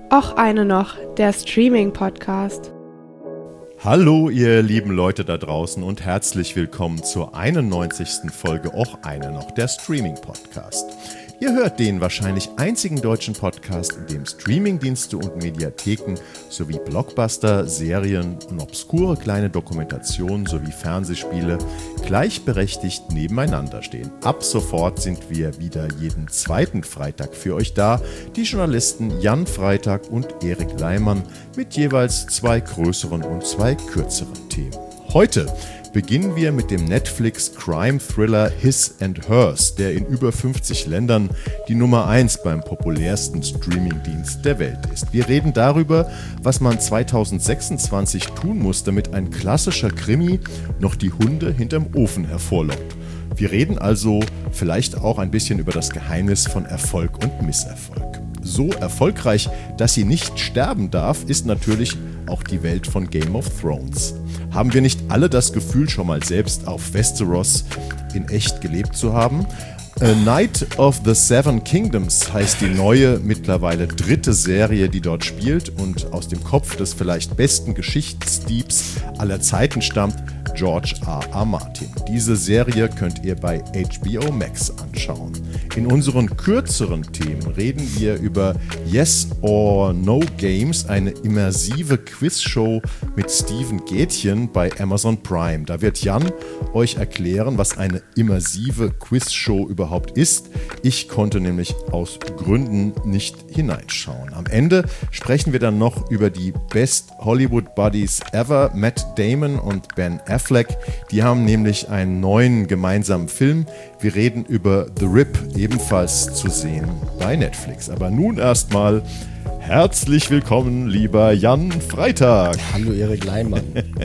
Och eine noch, der Streaming-Podcast. Hallo ihr lieben Leute da draußen und herzlich willkommen zur 91. Folge Och eine noch, der Streaming-Podcast. Ihr hört den wahrscheinlich einzigen deutschen Podcast, in dem Streamingdienste und Mediatheken sowie Blockbuster, Serien und obskure kleine Dokumentationen sowie Fernsehspiele gleichberechtigt nebeneinander stehen. Ab sofort sind wir wieder jeden zweiten Freitag für euch da, die Journalisten Jan Freitag und Erik Leimann mit jeweils 2 größeren und 2 kürzeren Themen. Heute beginnen wir mit dem Netflix-Crime-Thriller His and Hers, der in über 50 Ländern die Nummer 1 beim populärsten Streamingdienst der Welt ist. Wir reden darüber, was man 2026 tun muss, damit ein klassischer Krimi noch die Hunde hinterm Ofen hervorlockt. Wir reden also vielleicht auch ein bisschen über das Geheimnis von Erfolg und Misserfolg. So erfolgreich, dass sie nicht sterben darf, ist natürlich auch die Welt von Game of Thrones. Haben wir nicht alle das Gefühl, schon mal selbst auf Westeros in echt gelebt zu haben? A Knight of the Seven Kingdoms heißt die neue, mittlerweile 3. Serie, die dort spielt und aus dem Kopf des vielleicht besten Geschichtsdiebs aller Zeiten stammt, George R.R. Martin. Diese Serie könnt ihr bei HBO Max anschauen. In unseren kürzeren Themen reden wir über Yes or No Games, eine immersive Quizshow mit Steven Gätchen bei Amazon Prime. Da wird Jan euch erklären, was eine immersive Quizshow überhaupt ist. Ich konnte nämlich aus Gründen nicht hineinschauen. Am Ende sprechen wir dann noch über die Best Hollywood Buddies ever, Matt Damon und Ben Affleck. Die haben nämlich einen neuen gemeinsamen Film. Wir reden über The Rip, ebenfalls zu sehen bei Netflix. Aber nun erstmal herzlich willkommen, lieber Jan Freitag. Hallo Erik Leimann.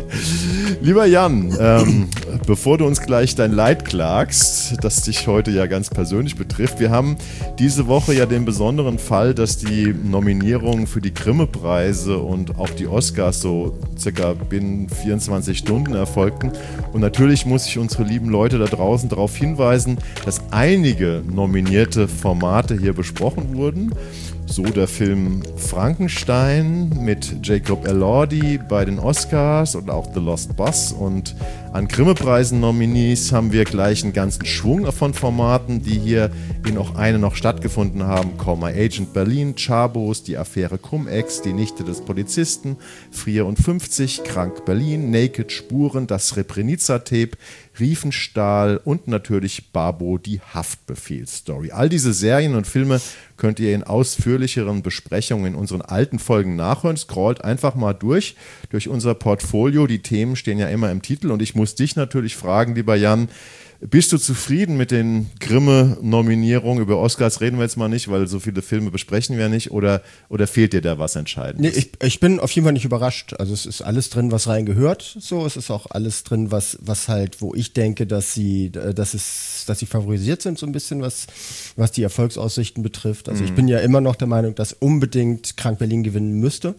Lieber Jan, bevor du uns gleich dein Leid klagst, das dich heute ja ganz persönlich betrifft, wir haben diese Woche ja den besonderen Fall, dass die Nominierungen für die Grimme-Preise und auch die Oscars so circa binnen 24 Stunden erfolgten. Und natürlich muss ich unsere lieben Leute da draußen darauf hinweisen, dass einige nominierte Formate hier besprochen wurden. So der Film Frankenstein mit Jacob Elordi bei den Oscars und auch The Lost Bus. Und an Grimme-Preisen-Nominees haben wir gleich einen ganzen Schwung von Formaten, die hier in auch eine noch stattgefunden haben. Call My Agent Berlin, Chabos, die Affäre Cum-Ex, die Nichte des Polizisten, Frier und 50, Krank Berlin, Naked Spuren, das Srebrenica-Tape, Riefenstahl und natürlich Babo, die Haftbefehlsstory. All diese Serien und Filme könnt ihr in ausführlicheren Besprechungen in unseren alten Folgen nachhören. Scrollt einfach mal durch unser Portfolio. Die Themen stehen ja immer im Titel und ich muss dich natürlich fragen, lieber Jan, bist du zufrieden mit den Grimme-Nominierungen? Über Oscars reden wir jetzt mal nicht, weil so viele Filme besprechen wir nicht. Oder fehlt dir da was Entscheidendes? Nee, ich bin auf jeden Fall nicht überrascht. Also es ist alles drin, was reingehört. So, es ist auch alles drin, was halt, wo ich denke, dass sie favorisiert sind, so ein bisschen, was die Erfolgsaussichten betrifft. Also ich bin ja immer noch der Meinung, dass unbedingt Krank Berlin gewinnen müsste.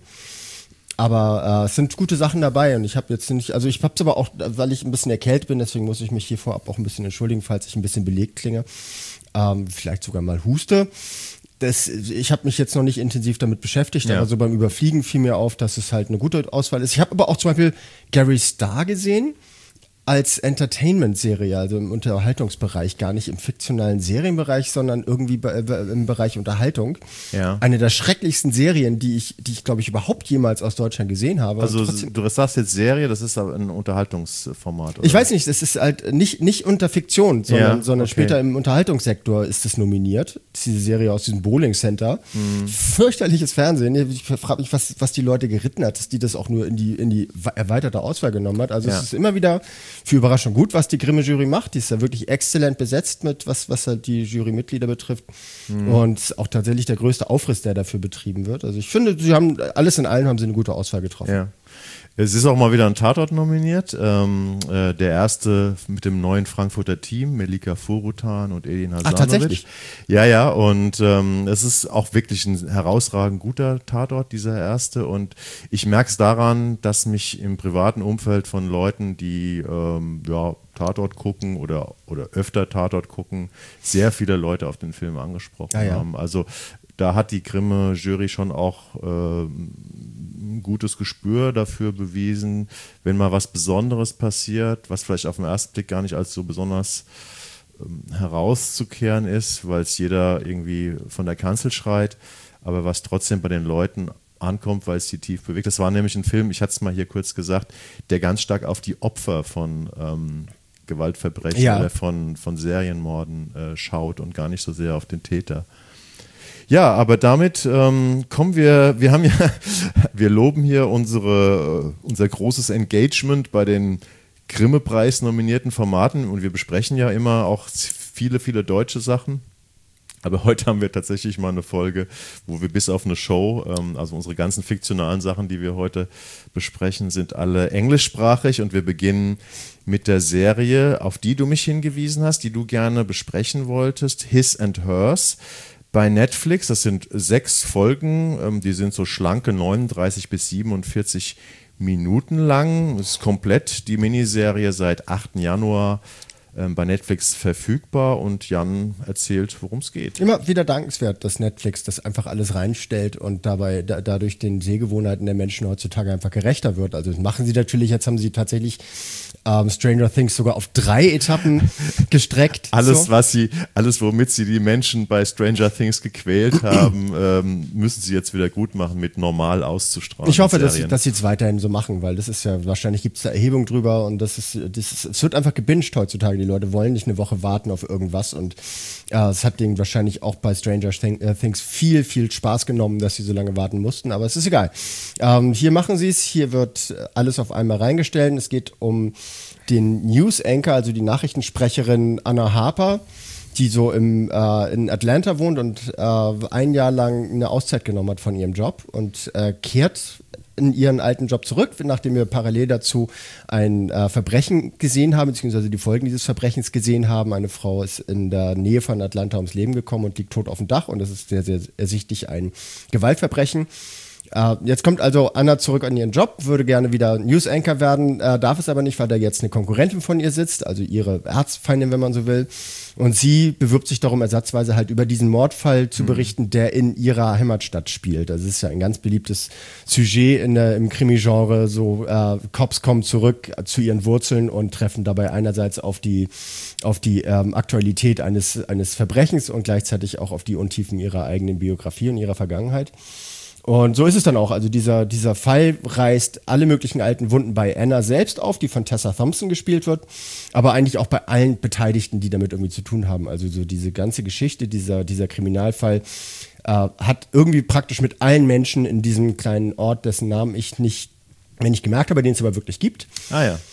Aber es sind gute Sachen dabei und ich habe jetzt nicht, also ich habe es aber auch, weil ich ein bisschen erkältet bin, deswegen muss ich mich hier vorab auch ein bisschen entschuldigen, falls ich ein bisschen belegt klinge, vielleicht sogar mal huste. Ich habe mich jetzt noch nicht intensiv damit beschäftigt, aber so beim Überfliegen fiel mir auf, dass es halt eine gute Auswahl ist. Ich habe aber auch zum Beispiel Gary Starr gesehen als Entertainment-Serie, also im Unterhaltungsbereich, gar nicht im fiktionalen Serienbereich, sondern irgendwie im Bereich Unterhaltung. Ja. Eine der schrecklichsten Serien, die ich glaube ich, überhaupt jemals aus Deutschland gesehen habe. Also du sagst jetzt Serie, das ist aber ein Unterhaltungsformat, oder? Ich weiß nicht, das ist halt nicht unter Fiktion, sondern später im Unterhaltungssektor ist es nominiert. Diese Serie aus diesem Bowling Center. Fürchterliches Fernsehen. Ich frage mich, was die Leute geritten hat, dass die das auch nur in die erweiterte Auswahl genommen hat. Also es ist immer wieder für Überraschung gut, was die Grimme-Jury macht. Die ist ja wirklich exzellent besetzt mit, was halt die Jurymitglieder betrifft. Und auch tatsächlich der größte Aufriss, der dafür betrieben wird. Also ich finde, sie haben alles in allem haben sie eine gute Auswahl getroffen. Ja. Es ist auch mal wieder ein Tatort nominiert. Der erste mit dem neuen Frankfurter Team, Melika Forutan und Edin Hasanovic. Tatsächlich? Ja, und es ist auch wirklich ein herausragend guter Tatort, dieser erste. Und ich merke es daran, dass mich im privaten Umfeld von Leuten, die Tatort gucken oder öfter Tatort gucken, sehr viele Leute auf den Film angesprochen haben. Also da hat die Grimme-Jury schon auch ein gutes Gespür dafür bewiesen, wenn mal was Besonderes passiert, was vielleicht auf den ersten Blick gar nicht als so besonders herauszukehren ist, weil es jeder irgendwie von der Kanzel schreit, aber was trotzdem bei den Leuten ankommt, weil es sie tief bewegt. Das war nämlich ein Film, ich hatte es mal hier kurz gesagt, der ganz stark auf die Opfer von Gewaltverbrechen oder von Serienmorden schaut und gar nicht so sehr auf den Täter. Ja, aber damit kommen wir loben hier unser großes Engagement bei den Grimme-Preis nominierten Formaten und wir besprechen ja immer auch viele, viele deutsche Sachen. Aber heute haben wir tatsächlich mal eine Folge, wo wir bis auf eine Show, also unsere ganzen fiktionalen Sachen, die wir heute besprechen, sind alle englischsprachig und wir beginnen mit der Serie, auf die du mich hingewiesen hast, die du gerne besprechen wolltest, His and Hers bei Netflix. Das sind 6 Folgen, die sind so schlanke 39 bis 47 Minuten lang. Das ist komplett die Miniserie seit 8. Januar bei Netflix verfügbar und Jan erzählt, worum es geht. Immer wieder dankenswert, dass Netflix das einfach alles reinstellt und dabei dadurch den Sehgewohnheiten der Menschen heutzutage einfach gerechter wird. Also das machen sie natürlich, jetzt haben sie tatsächlich Stranger Things sogar auf 3 Etappen gestreckt. Alles, womit sie die Menschen bei Stranger Things gequält haben, müssen sie jetzt wieder gut machen mit normal auszustrahlen. Ich hoffe, dass sie es weiterhin so machen, weil das ist ja, wahrscheinlich gibt es da Erhebung drüber und es wird einfach gebinged heutzutage. Die Leute wollen nicht eine Woche warten auf irgendwas und es hat denen wahrscheinlich auch bei Stranger Things viel, viel Spaß genommen, dass sie so lange warten mussten, aber es ist egal. Hier machen sie es, hier wird alles auf einmal reingestellt. Es geht um den News Anchor, also die Nachrichtensprecherin Anna Harper, die so in Atlanta wohnt und 1 Jahr lang eine Auszeit genommen hat von ihrem Job und kehrt in ihren alten Job zurück, nachdem wir parallel dazu ein Verbrechen gesehen haben, beziehungsweise die Folgen dieses Verbrechens gesehen haben. Eine Frau ist in der Nähe von Atlanta ums Leben gekommen und liegt tot auf dem Dach und das ist sehr, sehr ersichtlich ein Gewaltverbrechen. Jetzt kommt also Anna zurück an ihren Job, würde gerne wieder News Anchor werden, darf es aber nicht, weil da jetzt eine Konkurrentin von ihr sitzt, also ihre Erzfeindin, wenn man so will. Und sie bewirbt sich darum, ersatzweise halt über diesen Mordfall zu berichten, der in ihrer Heimatstadt spielt. Also es ist ja ein ganz beliebtes Sujet im Krimi-Genre. So Cops kommen zurück zu ihren Wurzeln und treffen dabei einerseits auf die Aktualität eines Verbrechens und gleichzeitig auch auf die Untiefen ihrer eigenen Biografie und ihrer Vergangenheit. Und so ist es dann auch. Also dieser Fall reißt alle möglichen alten Wunden bei Anna selbst auf, die von Tessa Thompson gespielt wird, aber eigentlich auch bei allen Beteiligten, die damit irgendwie zu tun haben. Also so diese ganze Geschichte, dieser Kriminalfall hat irgendwie praktisch mit allen Menschen in diesem kleinen Ort, dessen Namen ich nicht gemerkt habe, den es aber wirklich gibt. Ah ja.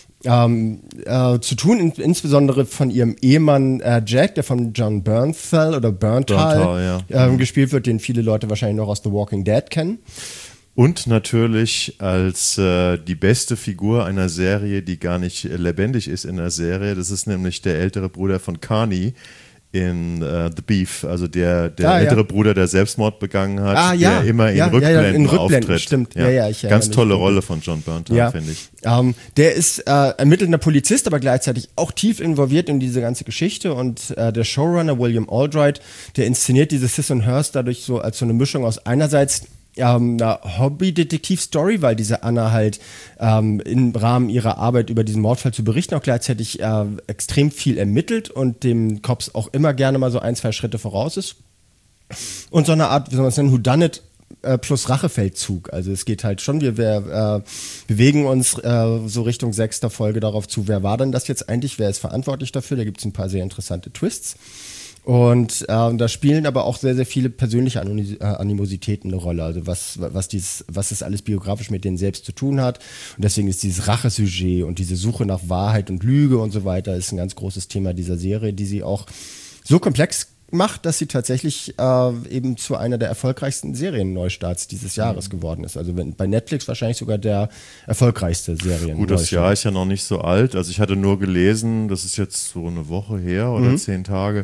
Zu tun, insbesondere von ihrem Ehemann Jack, der von John Bernthal gespielt wird, den viele Leute wahrscheinlich noch aus The Walking Dead kennen. Und natürlich als die beste Figur einer Serie, die gar nicht lebendig ist in der Serie, das ist nämlich der ältere Bruder von Carney in The Beef, also der ältere Bruder, der Selbstmord begangen hat, der immer in Rückblenden auftritt. Stimmt. Ganz tolle Rolle von John Bernthal, finde ich. Der ist ermittelnder Polizist, aber gleichzeitig auch tief involviert in diese ganze Geschichte und der Showrunner William Aldright, der inszeniert diese His and Hers dadurch so als so eine Mischung aus einerseits eine Hobby-Detektiv-Story, weil diese Anna halt im Rahmen ihrer Arbeit über diesen Mordfall zu berichten auch gleichzeitig extrem viel ermittelt und dem Cops auch immer gerne mal so 1-2 Schritte voraus ist. Und so eine Art, wie soll man es nennen, Whodunit plus Rachefeldzug. Also es geht halt schon, wir bewegen uns so Richtung 6. Folge darauf zu, wer war denn das jetzt eigentlich, wer ist verantwortlich dafür, da gibt es ein paar sehr interessante Twists. Und da spielen aber auch sehr, sehr viele persönliche Animositäten eine Rolle, also was das alles biografisch mit denen selbst zu tun hat. Und deswegen ist dieses Rachesujet und diese Suche nach Wahrheit und Lüge und so weiter ist ein ganz großes Thema dieser Serie, die sie auch so komplex macht, dass sie tatsächlich eben zu einer der erfolgreichsten Serienneustarts dieses Jahres geworden ist. Also bei Netflix wahrscheinlich sogar der erfolgreichste Serienneustart. Gut, das Jahr ist ja noch nicht so alt. Also ich hatte nur gelesen, das ist jetzt so eine Woche her oder 10 Tage,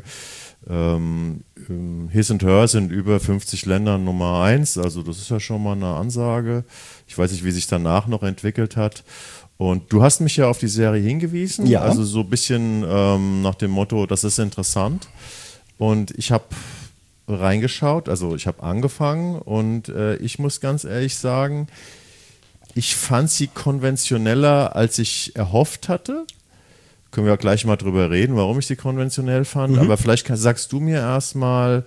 His and Hers in über 50 Ländern Nummer 1, also das ist ja schon mal eine Ansage. Ich weiß nicht, wie sich danach noch entwickelt hat. Und du hast mich ja auf die Serie hingewiesen, also so ein bisschen nach dem Motto, das ist interessant. Und ich habe reingeschaut, also ich habe angefangen und ich muss ganz ehrlich sagen, ich fand sie konventioneller, als ich erhofft hatte. Können wir auch gleich mal drüber reden, warum ich sie konventionell fand. Aber vielleicht sagst du mir erstmal,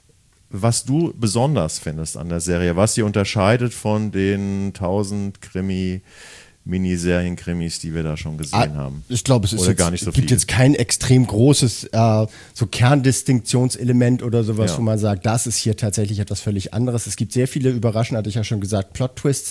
was du besonders findest an der Serie, was sie unterscheidet von den 1000 Miniserien-Krimis, die wir da schon gesehen haben. Ich glaube, es ist gar nicht so gibt viel. jetzt kein extrem großes so Kerndistinktionselement oder sowas, wo man sagt, das ist hier tatsächlich etwas völlig anderes. Es gibt sehr viele überraschend, hatte ich ja schon gesagt, Plot-Twists,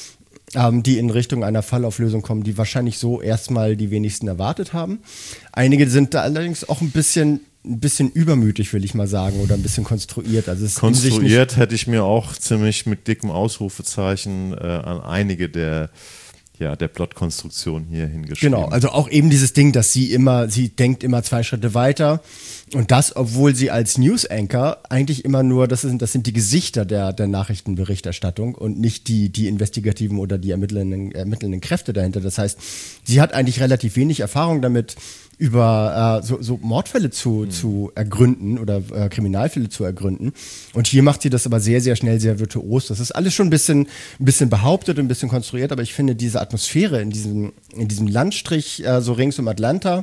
die in Richtung einer Fallauflösung kommen, die wahrscheinlich so erstmal die wenigsten erwartet haben. Einige sind da allerdings auch ein bisschen übermütig, will ich mal sagen, oder ein bisschen konstruiert. Also es konstruiert hätte ich mir auch ziemlich mit dickem Ausrufezeichen an einige der Plotkonstruktion hier hingeschrieben. Genau, also auch eben dieses Ding, dass sie denkt immer 2 Schritte weiter und das, obwohl sie als News-Anchor eigentlich immer nur, das sind die Gesichter der Nachrichtenberichterstattung und nicht die investigativen oder die ermittelnden Kräfte dahinter. Das heißt, sie hat eigentlich relativ wenig Erfahrung damit, über so Mordfälle zu ergründen oder Kriminalfälle zu ergründen. Und hier macht sie das aber sehr, sehr schnell, sehr virtuos. Das ist alles schon ein bisschen behauptet und ein bisschen konstruiert, aber ich finde diese Atmosphäre in diesem Landstrich so rings um Atlanta,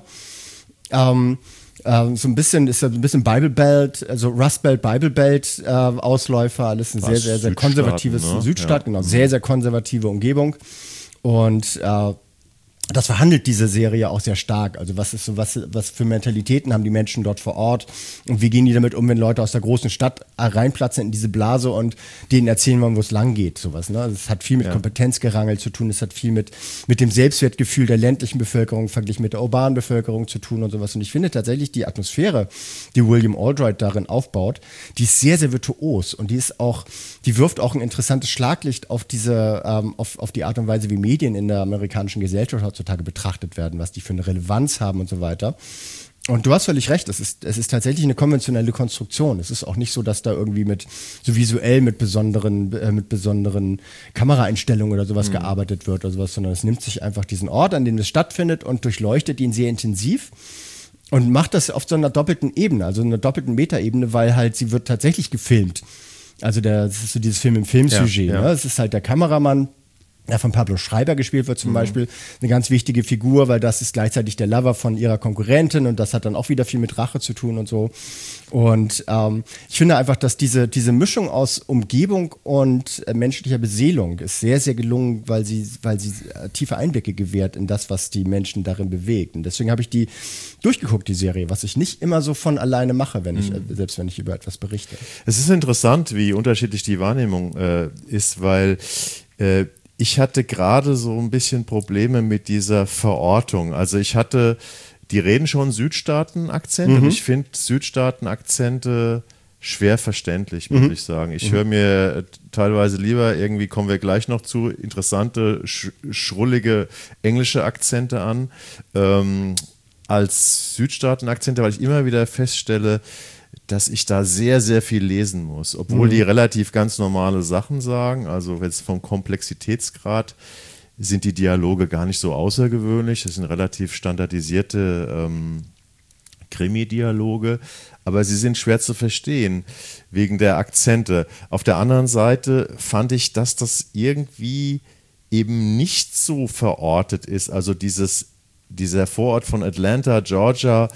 so ein bisschen Bible Belt, also Rust Belt, Bible Belt Ausläufer, alles ein sehr, sehr, sehr konservatives Südstaat, genau, sehr, sehr konservative Umgebung. Und das verhandelt diese Serie auch sehr stark. Also was für Mentalitäten haben die Menschen dort vor Ort und wie gehen die damit um, wenn Leute aus der großen Stadt reinplatzen in diese Blase und denen erzählen wollen, wo es lang geht, sowas. Ne? Es hat viel mit Kompetenzgerangel zu tun, es hat viel mit dem Selbstwertgefühl der ländlichen Bevölkerung verglichen mit der urbanen Bevölkerung zu tun und sowas. Und ich finde tatsächlich die Atmosphäre, die William Aldrich darin aufbaut, die ist sehr, sehr virtuos und die wirft auch ein interessantes Schlaglicht auf auf die Art und Weise, wie Medien in der amerikanischen Gesellschaft heutzutage betrachtet werden, was die für eine Relevanz haben und so weiter. Und du hast völlig recht, es ist tatsächlich eine konventionelle Konstruktion. Es ist auch nicht so, dass da irgendwie visuell mit besonderen Kameraeinstellungen oder sowas gearbeitet wird oder sowas, sondern es nimmt sich einfach diesen Ort, an dem es stattfindet und durchleuchtet ihn sehr intensiv und macht das auf so einer doppelten Ebene, also einer doppelten Metaebene, weil halt sie wird tatsächlich gefilmt. Also das ist so dieses Film im Filmsujet. Ja. Ne? Es ist halt der Kameramann, der von Pablo Schreiber gespielt wird zum Beispiel, eine ganz wichtige Figur, weil das ist gleichzeitig der Lover von ihrer Konkurrentin und das hat dann auch wieder viel mit Rache zu tun und so. Und ich finde einfach, dass diese Mischung aus Umgebung und menschlicher Beseelung ist sehr, sehr gelungen, weil sie tiefe Einblicke gewährt in das, was die Menschen darin bewegt. Und deswegen habe ich die durchgeguckt, die Serie, was ich nicht immer so von alleine mache, selbst wenn ich über etwas berichte. Es ist interessant, wie unterschiedlich die Wahrnehmung ist, weil ich hatte gerade so ein bisschen Probleme mit dieser Verortung. Also die reden schon Südstaaten-Akzent und ich finde Südstaaten-Akzente schwer verständlich, muss ich sagen. Ich höre mir teilweise lieber, irgendwie kommen wir gleich noch zu, interessante, schrullige englische Akzente an, als Südstaaten-Akzente, weil ich immer wieder feststelle, dass ich da sehr, sehr viel lesen muss, obwohl die relativ ganz normale Sachen sagen. Also jetzt vom Komplexitätsgrad sind die Dialoge gar nicht so außergewöhnlich. Das sind relativ standardisierte Krimi-Dialoge, aber sie sind schwer zu verstehen wegen der Akzente. Auf der anderen Seite fand ich, dass das irgendwie eben nicht so verortet ist. Also dieser Vorort von Atlanta, Georgia,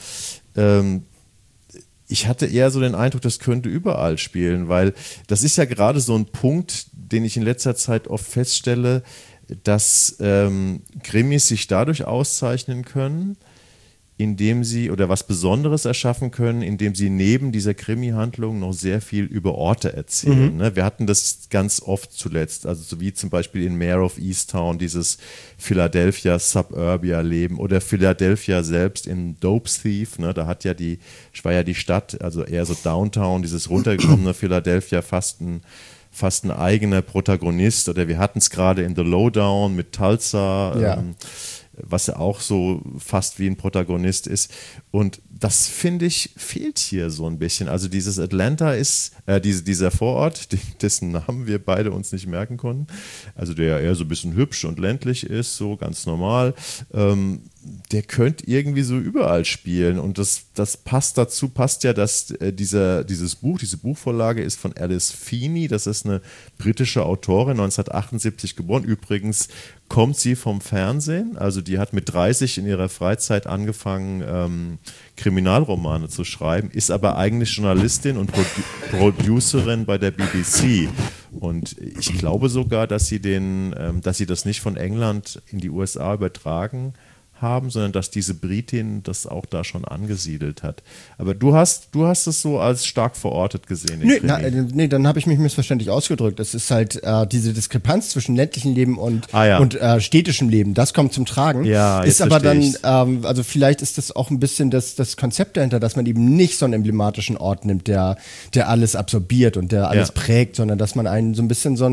ich hatte eher so den Eindruck, das könnte überall spielen, weil das ist ja gerade so ein Punkt, den ich in letzter Zeit oft feststelle, dass Krimis sich dadurch auszeichnen können, indem sie oder was Besonderes erschaffen können, indem sie neben dieser Krimi-Handlung noch sehr viel über Orte erzählen. Ne? Wir hatten das ganz oft zuletzt, also so wie zum Beispiel in Mare of Easttown, dieses Philadelphia Suburbia-Leben oder Philadelphia selbst in Dope Thief, ne? Da war ja die Stadt, also eher so Downtown, dieses runtergekommene Philadelphia fast ein eigener Protagonist, oder wir hatten es gerade in The Lowdown mit Tulsa, was ja auch so fast wie ein Protagonist ist. Und das, finde ich, fehlt hier so ein bisschen. Also dieses Atlanta ist, dieser Vorort, dessen Namen wir beide uns nicht merken konnten, also der eher so ein bisschen hübsch und ländlich ist, so ganz normal, der könnte irgendwie so überall spielen. Und das passt ja, dass diese Buchvorlage ist von Alice Feeney. Das ist eine britische Autorin, 1978 geboren. Übrigens kommt sie vom Fernsehen. Also die hat mit 30 in ihrer Freizeit angefangen, Kriminalromane zu schreiben, ist aber eigentlich Journalistin und Producerin bei der BBC. Und ich glaube sogar, dass sie das nicht von England in die USA übertragen haben, sondern dass diese Britin das auch da schon angesiedelt hat. Aber du hast es so als stark verortet gesehen. Nee, dann habe ich mich missverständlich ausgedrückt. Es ist halt diese Diskrepanz zwischen ländlichem Leben und städtischem Leben. Das kommt zum Tragen. Ja, ist aber dann, also vielleicht ist das auch ein bisschen das Konzept dahinter, dass man eben nicht so einen emblematischen Ort nimmt, der alles absorbiert und der alles prägt, sondern dass man einen so ein bisschen so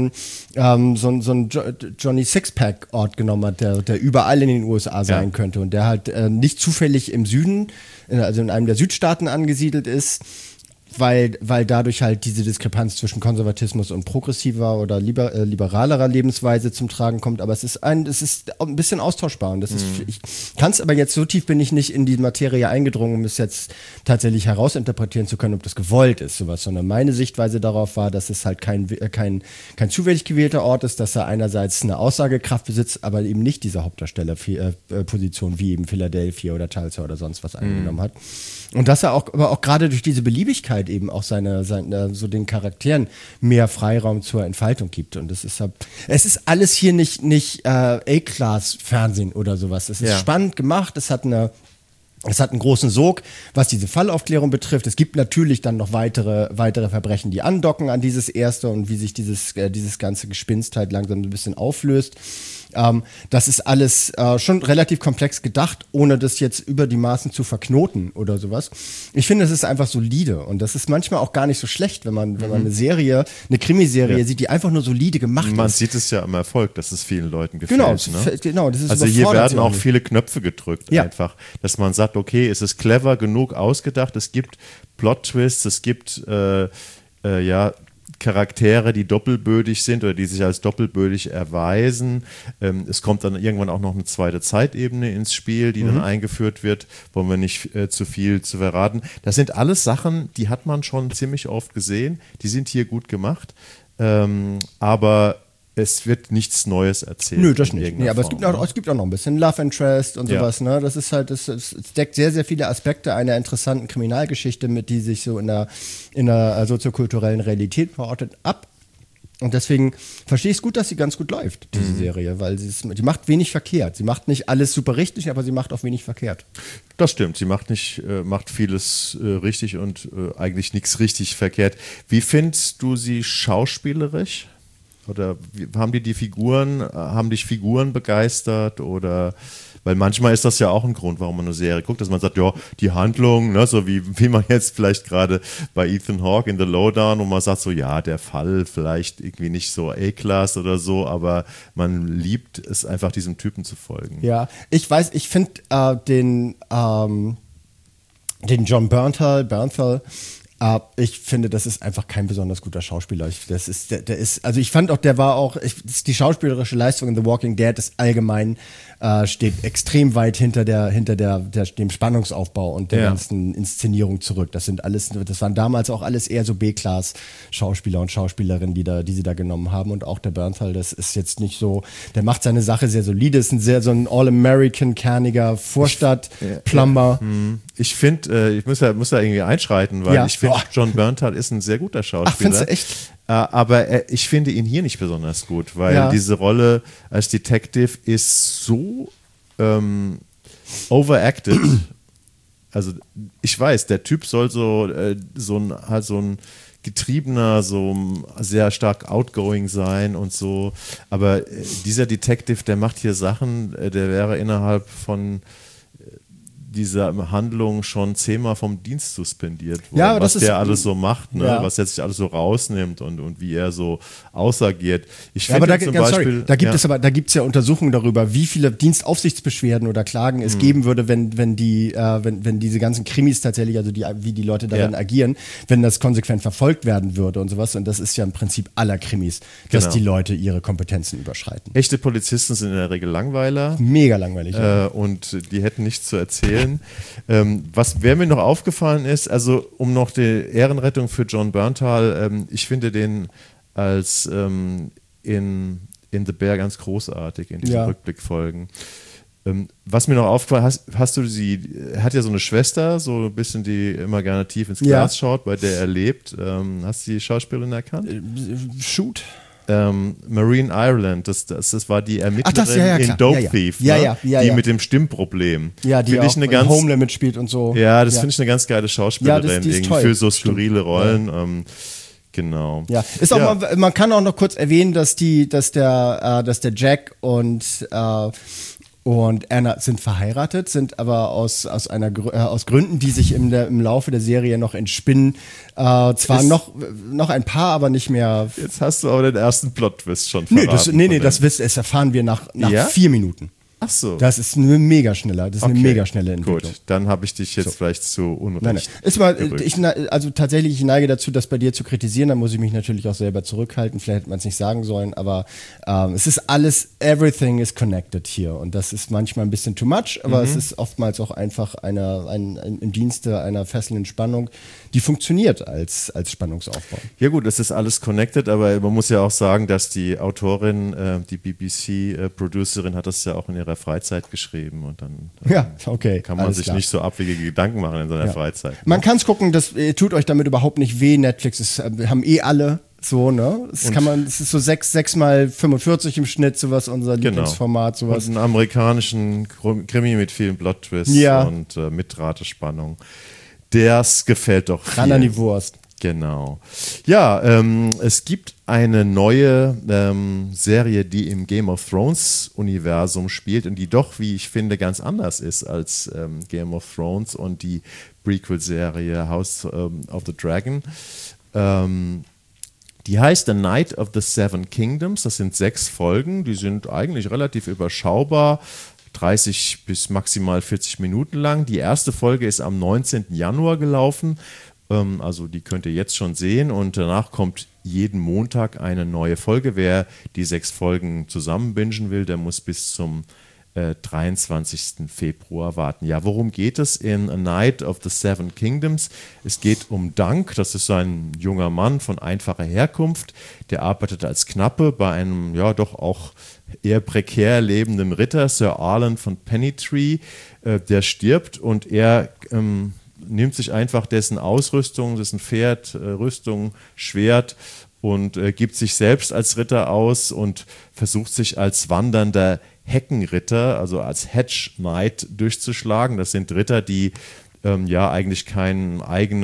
einen Johnny Sixpack Ort genommen hat, der überall in den USA sein könnte und der halt nicht zufällig im Süden, also in einem der Südstaaten angesiedelt ist, weil dadurch halt diese Diskrepanz zwischen Konservatismus und progressiver oder liberalerer Lebensweise zum Tragen kommt, aber es ist ein bisschen austauschbar und ich kann es aber jetzt, so tief bin ich nicht in die Materie eingedrungen, um es jetzt tatsächlich herausinterpretieren zu können, ob das gewollt ist, sowas, sondern meine Sichtweise darauf war, dass es halt kein zufällig gewählter Ort ist, dass er einerseits eine Aussagekraft besitzt, aber eben nicht diese Hauptdarstellerposition wie eben Philadelphia oder Tulsa oder sonst was eingenommen hat. Und dass er aber auch gerade durch diese Beliebigkeit eben auch so den Charakteren mehr Freiraum zur Entfaltung gibt. Und es ist alles hier nicht A-Class-Fernsehen oder sowas. Es ist spannend gemacht, es hat einen großen Sog, was diese Fallaufklärung betrifft. Es gibt natürlich dann noch weitere Verbrechen, die andocken an dieses erste und wie sich dieses ganze Gespinst halt langsam ein bisschen auflöst. Das ist alles schon relativ komplex gedacht, ohne das jetzt über die Maßen zu verknoten oder sowas. Ich finde, es ist einfach solide und das ist manchmal auch gar nicht so schlecht, wenn man eine Krimiserie sieht, die einfach nur solide gemacht ist. Man sieht es ja am Erfolg, dass es vielen Leuten gefällt. Genau, das ist also hier werden auch viele Knöpfe gedrückt, einfach, dass man sagt, okay, es ist clever genug ausgedacht, es gibt Plot-Twists, es gibt Charaktere, die doppelbödig sind oder die sich als doppelbödig erweisen. Es kommt dann irgendwann auch noch eine zweite Zeitebene ins Spiel, die dann eingeführt wird. Wollen wir nicht zu viel zu verraten. Das sind alles Sachen, die hat man schon ziemlich oft gesehen. Die sind hier gut gemacht. Aber es wird nichts Neues erzählt. Nö, das nicht. Nee, aber es gibt auch noch ein bisschen Love Interest und sowas. Ne? Das ist halt, es deckt sehr, sehr viele Aspekte einer interessanten Kriminalgeschichte, mit die sich so in einer soziokulturellen Realität verortet, ab. Und deswegen verstehe ich es gut, dass sie ganz gut läuft, diese Serie, weil die macht wenig verkehrt. Sie macht nicht alles super richtig, aber sie macht auch wenig verkehrt. Das stimmt, sie macht vieles richtig und eigentlich nichts richtig verkehrt. Wie findest du sie schauspielerisch? Oder haben dich Figuren begeistert? Oder, weil manchmal ist das ja auch ein Grund, warum man eine Serie guckt, dass man sagt, ja, die Handlung, ne, so wie man jetzt vielleicht gerade bei Ethan Hawke in The Lowdown, wo man sagt so, ja, der Fall vielleicht irgendwie nicht so A-Class oder so, aber man liebt es einfach, diesem Typen zu folgen. Ja, ich finde den John Bernthal, ich finde, das ist einfach kein besonders guter Schauspieler. Ich fand auch, die schauspielerische Leistung in The Walking Dead ist allgemein, steht extrem weit hinter dem Spannungsaufbau und der ganzen Inszenierung zurück. Das waren damals auch alles eher so B-Class-Schauspieler und Schauspielerinnen, die sie da genommen haben. Und auch der Bernthal, das ist jetzt nicht so, der macht seine Sache sehr solide, ist so ein All-American, kerniger Vorstadt-Plumber. Ich finde, ich muss da irgendwie einschreiten, weil ich finde, John Bernthal ist ein sehr guter Schauspieler. Ach, findest du echt? Aber ich finde ihn hier nicht besonders gut, weil diese Rolle als Detective ist so overacted. Also ich weiß, der Typ soll so ein getriebener, so sehr stark outgoing sein und so. Aber dieser Detective, der macht hier Sachen, der wäre innerhalb von diese Handlung schon 10-mal vom Dienst suspendiert wurde. Ja, was das der ist, alles so macht, ne? Ja. Was er sich alles so rausnimmt und wie er so ausagiert. Ich Ja, aber finde zum Beispiel, da gibt es ja Untersuchungen darüber, wie viele Dienstaufsichtsbeschwerden oder Klagen es geben würde, wenn diese ganzen Krimis tatsächlich, also wie die Leute darin agieren, wenn das konsequent verfolgt werden würde und sowas. Und das ist ja im Prinzip aller Krimis, dass Genau. die Leute ihre Kompetenzen überschreiten. echte Polizisten sind in der Regel Langweiler. Mega langweilig. Und die hätten nichts zu erzählen. Wer mir noch aufgefallen ist, also um noch die Ehrenrettung für John Berntal, ich finde den als in The Bear ganz großartig in diesen Rückblickfolgen. Was mir noch aufgefallen hast du er hat ja so eine Schwester, so ein bisschen, die immer gerne tief ins Glas schaut, bei der er lebt. Hast du die Schauspielerin erkannt? Shoot. Marine Ireland, das war die Ermittlerin in Dope Thief, die mit dem Stimmproblem. Ja, die auch in Home Limit spielt und so. Ja, das finde ich eine ganz geile Schauspielerin, die ist irgendwie toll. für so skurrile Rollen. Genau. Ja, ist auch mal, man kann auch noch kurz erwähnen, dass der Jack und Anna sind verheiratet, sind aber aus Gründen, die sich im Laufe der Serie noch entspinnen, zwar noch ein Paar, aber nicht mehr. Jetzt hast du aber den ersten Plot-Twist schon verraten. Das erfahren wir nach 4 Minuten. Ach so. Das ist eine mega schnelle Entwicklung. Gut, dann habe ich dich jetzt vielleicht zu Unrecht. Also tatsächlich, ich neige dazu, das bei dir zu kritisieren, da muss ich mich natürlich auch selber zurückhalten, vielleicht hätte man es nicht sagen sollen, aber es ist alles, everything is connected hier und das ist manchmal ein bisschen too much, aber es ist oftmals auch einfach im Dienste einer fesselnden Spannung, die funktioniert als Spannungsaufbau. Ja gut, es ist alles connected, aber man muss ja auch sagen, dass die Autorin, die BBC-Producerin hat das ja auch in ihrer Freizeit geschrieben und dann kann man sich nicht so abwegige Gedanken machen in seiner Freizeit. Man kann es gucken, das tut euch damit überhaupt nicht weh. Netflix haben alle so, ne? Es ist so 6x45 im Schnitt, sowas unser Lieblingsformat. Sowas. Und einen amerikanischen Krimi mit vielen Plot-Twists und Mitratespannung. Das gefällt doch viel. Ran an die Wurst. Genau. Ja, es gibt eine neue Serie, die im Game of Thrones Universum spielt und die doch, wie ich finde, ganz anders ist als Game of Thrones und die Prequel-Serie House of the Dragon. Die heißt The Night of the Seven Kingdoms. Das sind 6 Folgen. Die sind eigentlich relativ überschaubar. 30 bis maximal 40 Minuten lang. Die erste Folge ist am 19. Januar gelaufen. Also die könnt ihr jetzt schon sehen und danach kommt jeden Montag eine neue Folge. Wer die 6 Folgen zusammen bingen will, der muss bis zum 23. Februar warten. Ja, worum geht es in A Night of the Seven Kingdoms? Es geht um Dunk, das ist ein junger Mann von einfacher Herkunft, der arbeitet als Knappe bei einem ja doch auch eher prekär lebenden Ritter, Sir Arlan von Pennytree, der stirbt und er nimmt sich einfach dessen Ausrüstung, dessen Pferd, Rüstung, Schwert und gibt sich selbst als Ritter aus und versucht sich als wandernder Heckenritter, also als Hedge Knight durchzuschlagen. Das sind Ritter, die eigentlich kein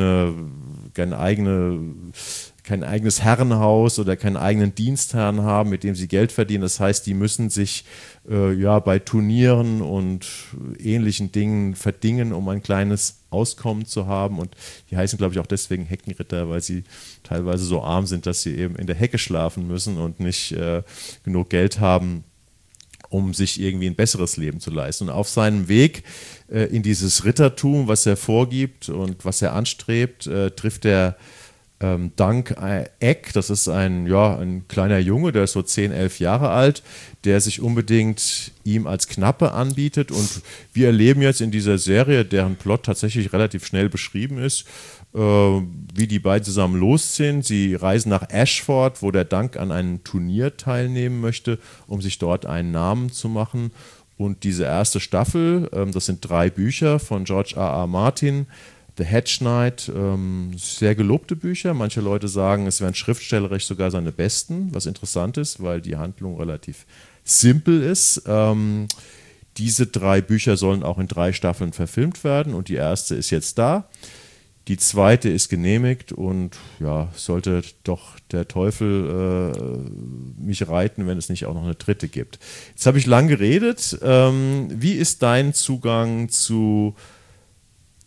eigenes Herrenhaus oder keinen eigenen Dienstherrn haben, mit dem sie Geld verdienen. Das heißt, die müssen sich bei Turnieren und ähnlichen Dingen verdingen, um ein kleines Auskommen zu haben. Und die heißen, glaube ich, auch deswegen Heckenritter, weil sie teilweise so arm sind, dass sie eben in der Hecke schlafen müssen und nicht genug Geld haben, um sich irgendwie ein besseres Leben zu leisten. Und auf seinem Weg in dieses Rittertum, was er vorgibt und was er anstrebt, trifft er Dunk Egg, das ist ein kleiner Junge, der ist so 10, 11 Jahre alt, der sich unbedingt ihm als Knappe anbietet. Und wir erleben jetzt in dieser Serie, deren Plot tatsächlich relativ schnell beschrieben ist, wie die beiden zusammen losziehen. Sie reisen nach Ashford, wo der Dunk an einem Turnier teilnehmen möchte, um sich dort einen Namen zu machen. Und diese erste Staffel, das sind 3 Bücher von George R.R. Martin, The Hedge Knight, sehr gelobte Bücher. Manche Leute sagen, es wären schriftstellerisch sogar seine besten, was interessant ist, weil die Handlung relativ simpel ist. Diese 3 Bücher sollen auch in 3 Staffeln verfilmt werden und die erste ist jetzt da. Die zweite ist genehmigt und ja, sollte doch der Teufel mich reiten, wenn es nicht auch noch eine dritte gibt. Jetzt habe ich lang geredet. Wie ist dein Zugang zu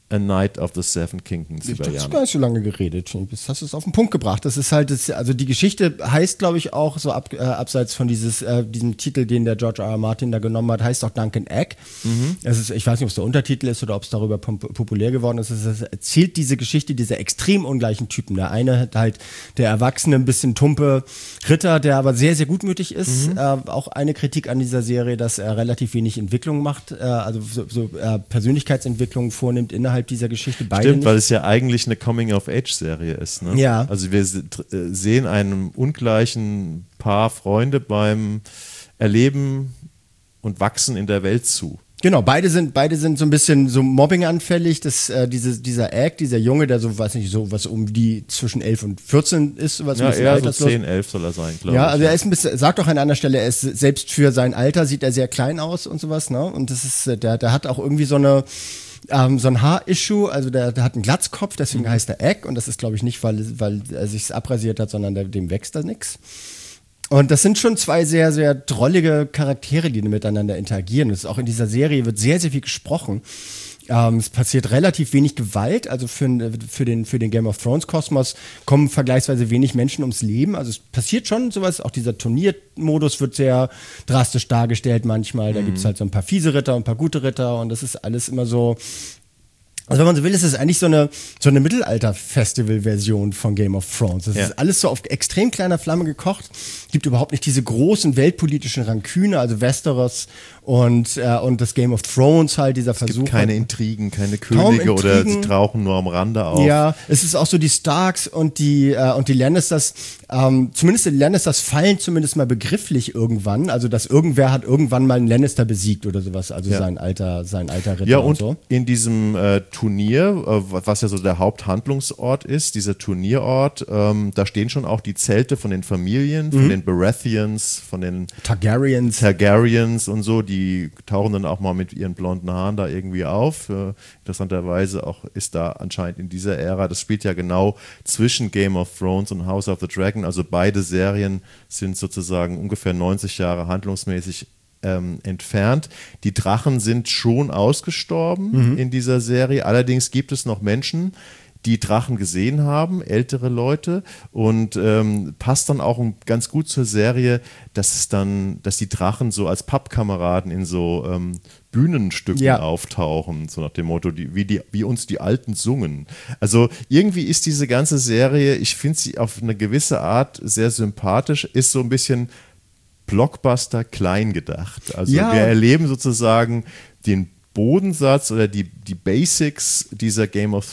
A Knight of the Seven Kingdoms über Das Jahre. ist gar nicht so lange geredet. Das hast du es auf den Punkt gebracht. Das ist halt, also die Geschichte heißt, glaube ich, auch so abseits von diesem Titel, den der George R. Martin da genommen hat, heißt auch Duncan Egg. Das ist, ich weiß nicht, ob es der Untertitel ist oder ob es darüber populär geworden ist. Es erzählt diese Geschichte dieser extrem ungleichen Typen. Der eine hat halt der erwachsene, ein bisschen tumpe Ritter, der aber sehr, sehr gutmütig ist. Auch eine Kritik an dieser Serie, dass er relativ wenig Entwicklung macht, also Persönlichkeitsentwicklung vornimmt innerhalb dieser Geschichte. Beide Stimmt, nicht. weil es ja eigentlich eine Coming-of-Age-Serie ist. Ne? Ja. Also wir sehen einem ungleichen Paar Freunde beim Erleben und Wachsen in der Welt zu. Genau, beide sind so ein bisschen so mobbinganfällig. Dieser Egg, dieser Junge, der so, weiß nicht, so was um die zwischen 11 und 14 ist, was ein Ja, bisschen eher so alterslos. 10, 11 soll er sein, glaube ich. Ja, also er ist ein bisschen, sagt auch an einer Stelle, er ist selbst für sein Alter sieht er sehr klein aus und sowas, ne? Und das ist, der hat auch irgendwie so ein Haarissue, also der hat einen Glatzkopf, deswegen heißt er Egg und das ist, glaube ich, nicht, weil er sich's abrasiert hat, sondern dem wächst da nix. Und das sind schon zwei sehr, sehr drollige Charaktere, die miteinander interagieren. Das ist auch in dieser Serie wird sehr, sehr viel gesprochen. Es passiert relativ wenig Gewalt, also für den Game of Thrones Kosmos kommen vergleichsweise wenig Menschen ums Leben. Also es passiert schon sowas, auch dieser Turniermodus wird sehr drastisch dargestellt manchmal. Da gibt es halt so ein paar fiese Ritter und ein paar gute Ritter und das ist alles immer so. Also wenn man so will, ist es eigentlich so eine Mittelalter-Festival-Version von Game of Thrones. Das ist alles so auf extrem kleiner Flamme gekocht. Gibt überhaupt nicht diese großen weltpolitischen Ranküne, also Westeros und das Game of Thrones halt, dieser Versuch. Es gibt keine Intrigen, keine Könige oder sie tauchen nur am Rande auf. Ja, es ist auch so die Starks und die Lannisters, zumindest die Lannisters fallen zumindest mal begrifflich irgendwann, also dass irgendwer hat irgendwann mal einen Lannister besiegt oder sowas, also sein alter Ritter ja, und so. In diesem Turnier, was ja so der Haupthandlungsort ist, dieser Turnierort, da stehen schon auch die Zelte von den Familien, von den Baratheons, von den Targaryens und so, die tauchen dann auch mal mit ihren blonden Haaren da irgendwie auf. Interessanterweise auch ist da anscheinend in dieser Ära, das spielt ja genau zwischen Game of Thrones und House of the Dragon, also beide Serien sind sozusagen ungefähr 90 Jahre handlungsmäßig entfernt. Die Drachen sind schon ausgestorben in dieser Serie. Allerdings gibt es noch Menschen, die Drachen gesehen haben, ältere Leute. Und passt dann auch ganz gut zur Serie, dass die Drachen so als Pappkameraden in so Bühnenstücken auftauchen, so nach dem Motto, wie uns die Alten sungen. Also irgendwie ist diese ganze Serie, ich finde sie auf eine gewisse Art sehr sympathisch, ist so ein bisschen Blockbuster klein gedacht. Also wir erleben sozusagen den Bodensatz oder die Basics dieser Game of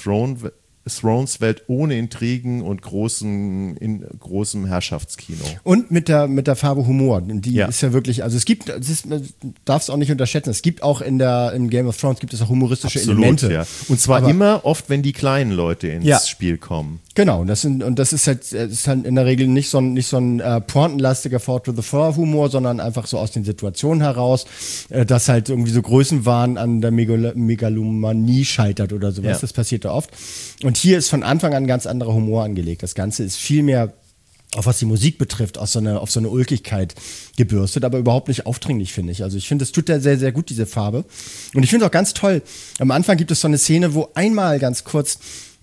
Thrones Welt ohne Intrigen und großem Herrschaftskino. Und mit der Farbe Humor. Die ist ja wirklich, also man darf es auch nicht unterschätzen, es gibt auch im Game of Thrones gibt es auch humoristische Elemente. Ja. Und zwar immer oft, wenn die kleinen Leute ins Spiel kommen. Genau, das ist halt in der Regel nicht so ein pointenlastiger Fort to the Floor Humor, sondern einfach so aus den Situationen heraus, dass halt irgendwie so Größenwahn an der Megalomanie scheitert oder sowas. Ja. Das passiert da oft. Und hier ist von Anfang an ein ganz anderer Humor angelegt. Das Ganze ist viel mehr, auch was die Musik betrifft, auf so eine Ulkigkeit gebürstet, aber überhaupt nicht aufdringlich, finde ich. Also ich finde, es tut da sehr, sehr gut, diese Farbe. Und ich finde es auch ganz toll. Am Anfang gibt es so eine Szene, wo einmal ganz kurz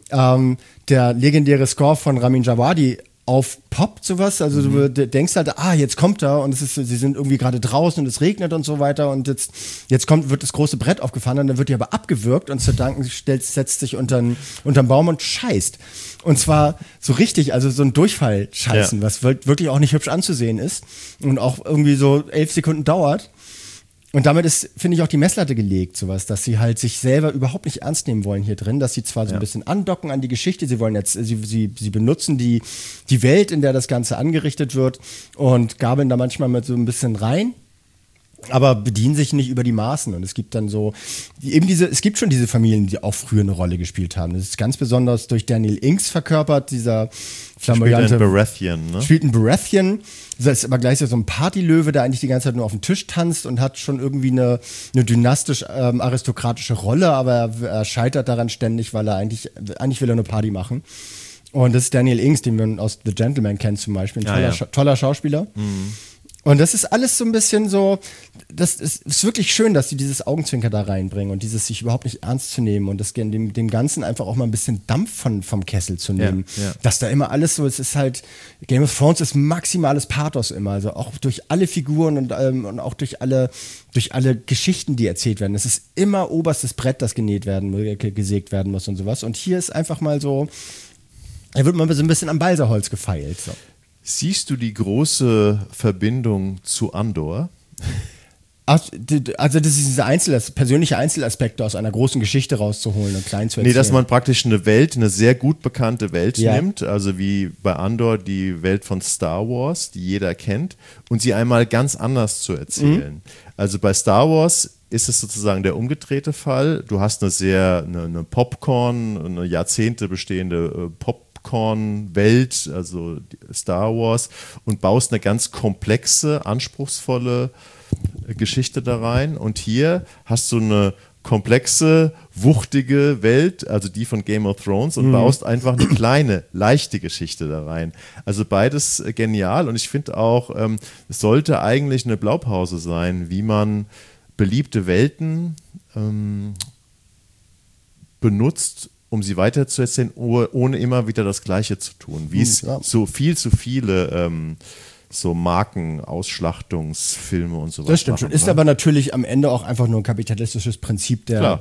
der legendäre Score von Ramin Djawadi aufpoppt, sowas. Also du denkst halt, jetzt kommt er und sie sind irgendwie gerade draußen und es regnet und so weiter und jetzt wird das große Brett aufgefahren und dann wird die aber abgewürgt und Sir Duncan setzt sich unterm Baum und scheißt. Und zwar so richtig, also so ein Durchfall-Scheißen, was wirklich auch nicht hübsch anzusehen ist und auch irgendwie so 11 Sekunden dauert. Und damit ist, finde ich, auch die Messlatte gelegt, sowas, dass sie halt sich selber überhaupt nicht ernst nehmen wollen hier drin, dass sie zwar so ein bisschen andocken an die Geschichte, sie wollen jetzt, sie benutzen die Welt, in der das Ganze angerichtet wird und gabeln da manchmal mit so ein bisschen rein, aber bedienen sich nicht über die Maßen. Und es gibt dann so, es gibt schon diese Familien, die auch früher eine Rolle gespielt haben. Das ist ganz besonders durch Daniel Inks verkörpert, dieser flamboyante. Spielt ein Baratheon. Das ist aber gleich so ein Partylöwe, der eigentlich die ganze Zeit nur auf dem Tisch tanzt und hat schon irgendwie eine dynastisch-aristokratische Rolle, aber er scheitert daran ständig, weil er eigentlich will er eine Party machen. Und das ist Daniel Inks, den man aus The Gentleman kennt zum Beispiel. Ein toller Schauspieler. Und das ist alles so ein bisschen so, das ist wirklich schön, dass sie dieses Augenzwinker da reinbringen und dieses sich überhaupt nicht ernst zu nehmen und das dem Ganzen einfach auch mal ein bisschen Dampf vom Kessel zu nehmen. Ja. Dass da immer alles so, es ist halt, Game of Thrones ist maximales Pathos immer, also auch durch alle Figuren und auch durch alle Geschichten, die erzählt werden. Es ist immer oberstes Brett, das gesägt werden muss und sowas. Und hier ist einfach mal so, er wird mal so ein bisschen am Balsaholz gefeilt. So. Siehst du die große Verbindung zu Andor? Also das ist diese persönliche Einzelaspekte aus einer großen Geschichte rauszuholen und klein zu erzählen. Nee, dass man praktisch eine sehr gut bekannte Welt nimmt, also wie bei Andor die Welt von Star Wars, die jeder kennt, und sie einmal ganz anders zu erzählen. Also bei Star Wars ist es sozusagen der umgedrehte Fall. Du hast eine Popcorn, eine Jahrzehnte bestehende Popcorn-Welt, also Star Wars, und baust eine ganz komplexe, anspruchsvolle Geschichte da rein. Und hier hast du eine komplexe, wuchtige Welt, also die von Game of Thrones, und baust einfach eine kleine, leichte Geschichte da rein. Also beides genial, und ich finde auch, es sollte eigentlich eine Blaupause sein, wie man beliebte Welten benutzt, um sie weiterzuerzählen, ohne immer wieder das Gleiche zu tun. Wie es so viel zu viele so Markenausschlachtungsfilme und so weiter. Das stimmt schon. Ist aber natürlich am Ende auch einfach nur ein kapitalistisches Prinzip der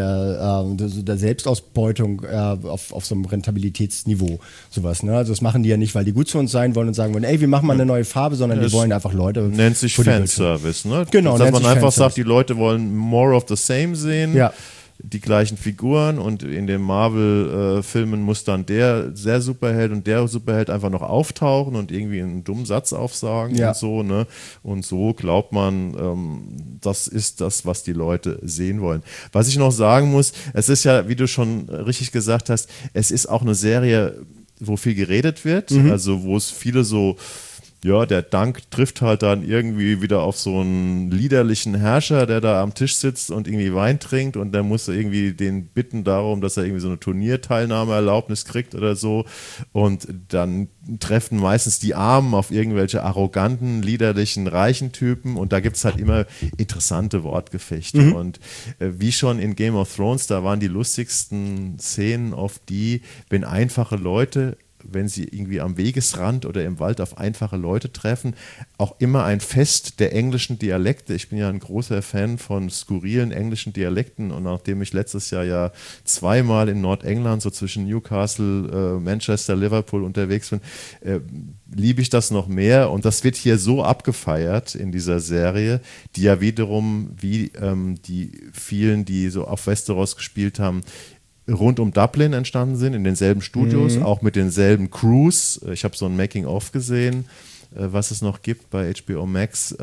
Selbstausbeutung auf so einem Rentabilitätsniveau. Sowas, ne? Also das machen die ja nicht, weil die gut zu uns sein wollen und sagen wollen, ey, wir machen mal eine neue Farbe, sondern die wollen einfach Leute. Nennt sich Fanservice, ne? Genau, dass man einfach sagt, die Leute wollen more of the same sehen. Ja. Die gleichen Figuren, und in den Marvel-Filmen muss dann der Superheld und der Superheld einfach noch auftauchen und irgendwie einen dummen Satz aufsagen und so, ne? Und so glaubt man, das ist das, was die Leute sehen wollen. Was ich noch sagen muss, es ist ja, wie du schon richtig gesagt hast, es ist auch eine Serie, wo viel geredet wird, also wo es viele so, ja, der Dank trifft halt dann irgendwie wieder auf so einen liederlichen Herrscher, der da am Tisch sitzt und irgendwie Wein trinkt, und der muss irgendwie den bitten darum, dass er irgendwie so eine Turnierteilnahmeerlaubnis kriegt oder so, und dann treffen meistens die Armen auf irgendwelche arroganten, liederlichen, reichen Typen, und da gibt es halt immer interessante Wortgefechte, und wie schon in Game of Thrones, da waren die lustigsten Szenen oft die, wenn einfache Leute, wenn sie irgendwie am Wegesrand oder im Wald auf einfache Leute treffen, auch immer ein Fest der englischen Dialekte. Ich bin ja ein großer Fan von skurrilen englischen Dialekten, und nachdem ich letztes Jahr ja zweimal in Nordengland, so zwischen Newcastle, Manchester, Liverpool unterwegs bin, liebe ich das noch mehr, und das wird hier so abgefeiert in dieser Serie, die ja wiederum, wie die vielen, die so auf Westeros gespielt haben, rund um Dublin entstanden sind, in denselben Studios, auch mit denselben Crews. Ich habe so ein Making-of gesehen, was es noch gibt bei HBO Max.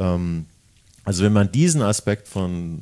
Also wenn man diesen Aspekt von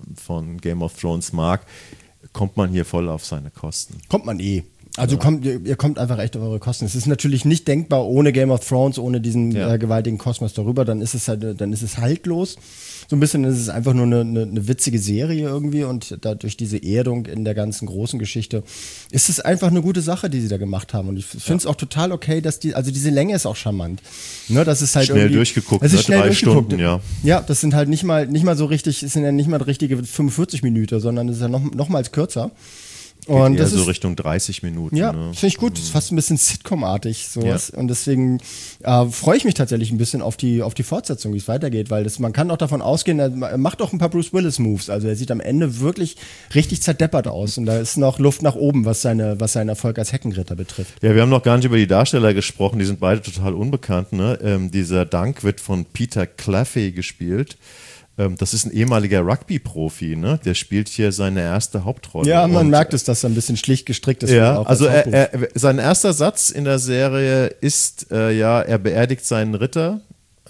Game of Thrones mag, kommt man hier voll auf seine Kosten. Kommt man eh. Also ihr kommt einfach echt auf eure Kosten. Es ist natürlich nicht denkbar ohne Game of Thrones, ohne diesen gewaltigen Kosmos darüber, dann ist es haltlos. So ein bisschen ist es einfach nur eine witzige Serie irgendwie, und dadurch diese Erdung in der ganzen großen Geschichte ist es einfach eine gute Sache, die sie da gemacht haben. Und ich finde es auch total okay, dass diese Länge ist auch charmant. Ne, das ist halt schnell durchgeguckt, es ist schnell 3 Stunden, ja. Ja, das sind halt nicht mal so richtig, es sind ja nicht mal richtige 45 Minuten, sondern es ist ja nochmals kürzer. Und eher das so ist Richtung 30 Minuten. Ja, ne? finde ich gut. Das ist fast ein bisschen Sitcom-artig sowas. Ja. Und deswegen freue ich mich tatsächlich ein bisschen auf die Fortsetzung, wie es weitergeht, weil man kann auch davon ausgehen, er macht auch ein paar Bruce Willis-Moves. Also er sieht am Ende wirklich richtig zerdeppert aus, und da ist noch Luft nach oben, was seinen Erfolg als Heckenritter betrifft. Ja, wir haben noch gar nicht über die Darsteller gesprochen, die sind beide total unbekannt. Ne? Dieser Dunk wird von Peter Claffey gespielt. Das ist ein ehemaliger Rugby-Profi, ne? Der spielt hier seine erste Hauptrolle. Ja, man merkt es, dass er ein bisschen schlicht gestrickt ist. Ja, also sein erster Satz in der Serie ist, er beerdigt seinen Ritter,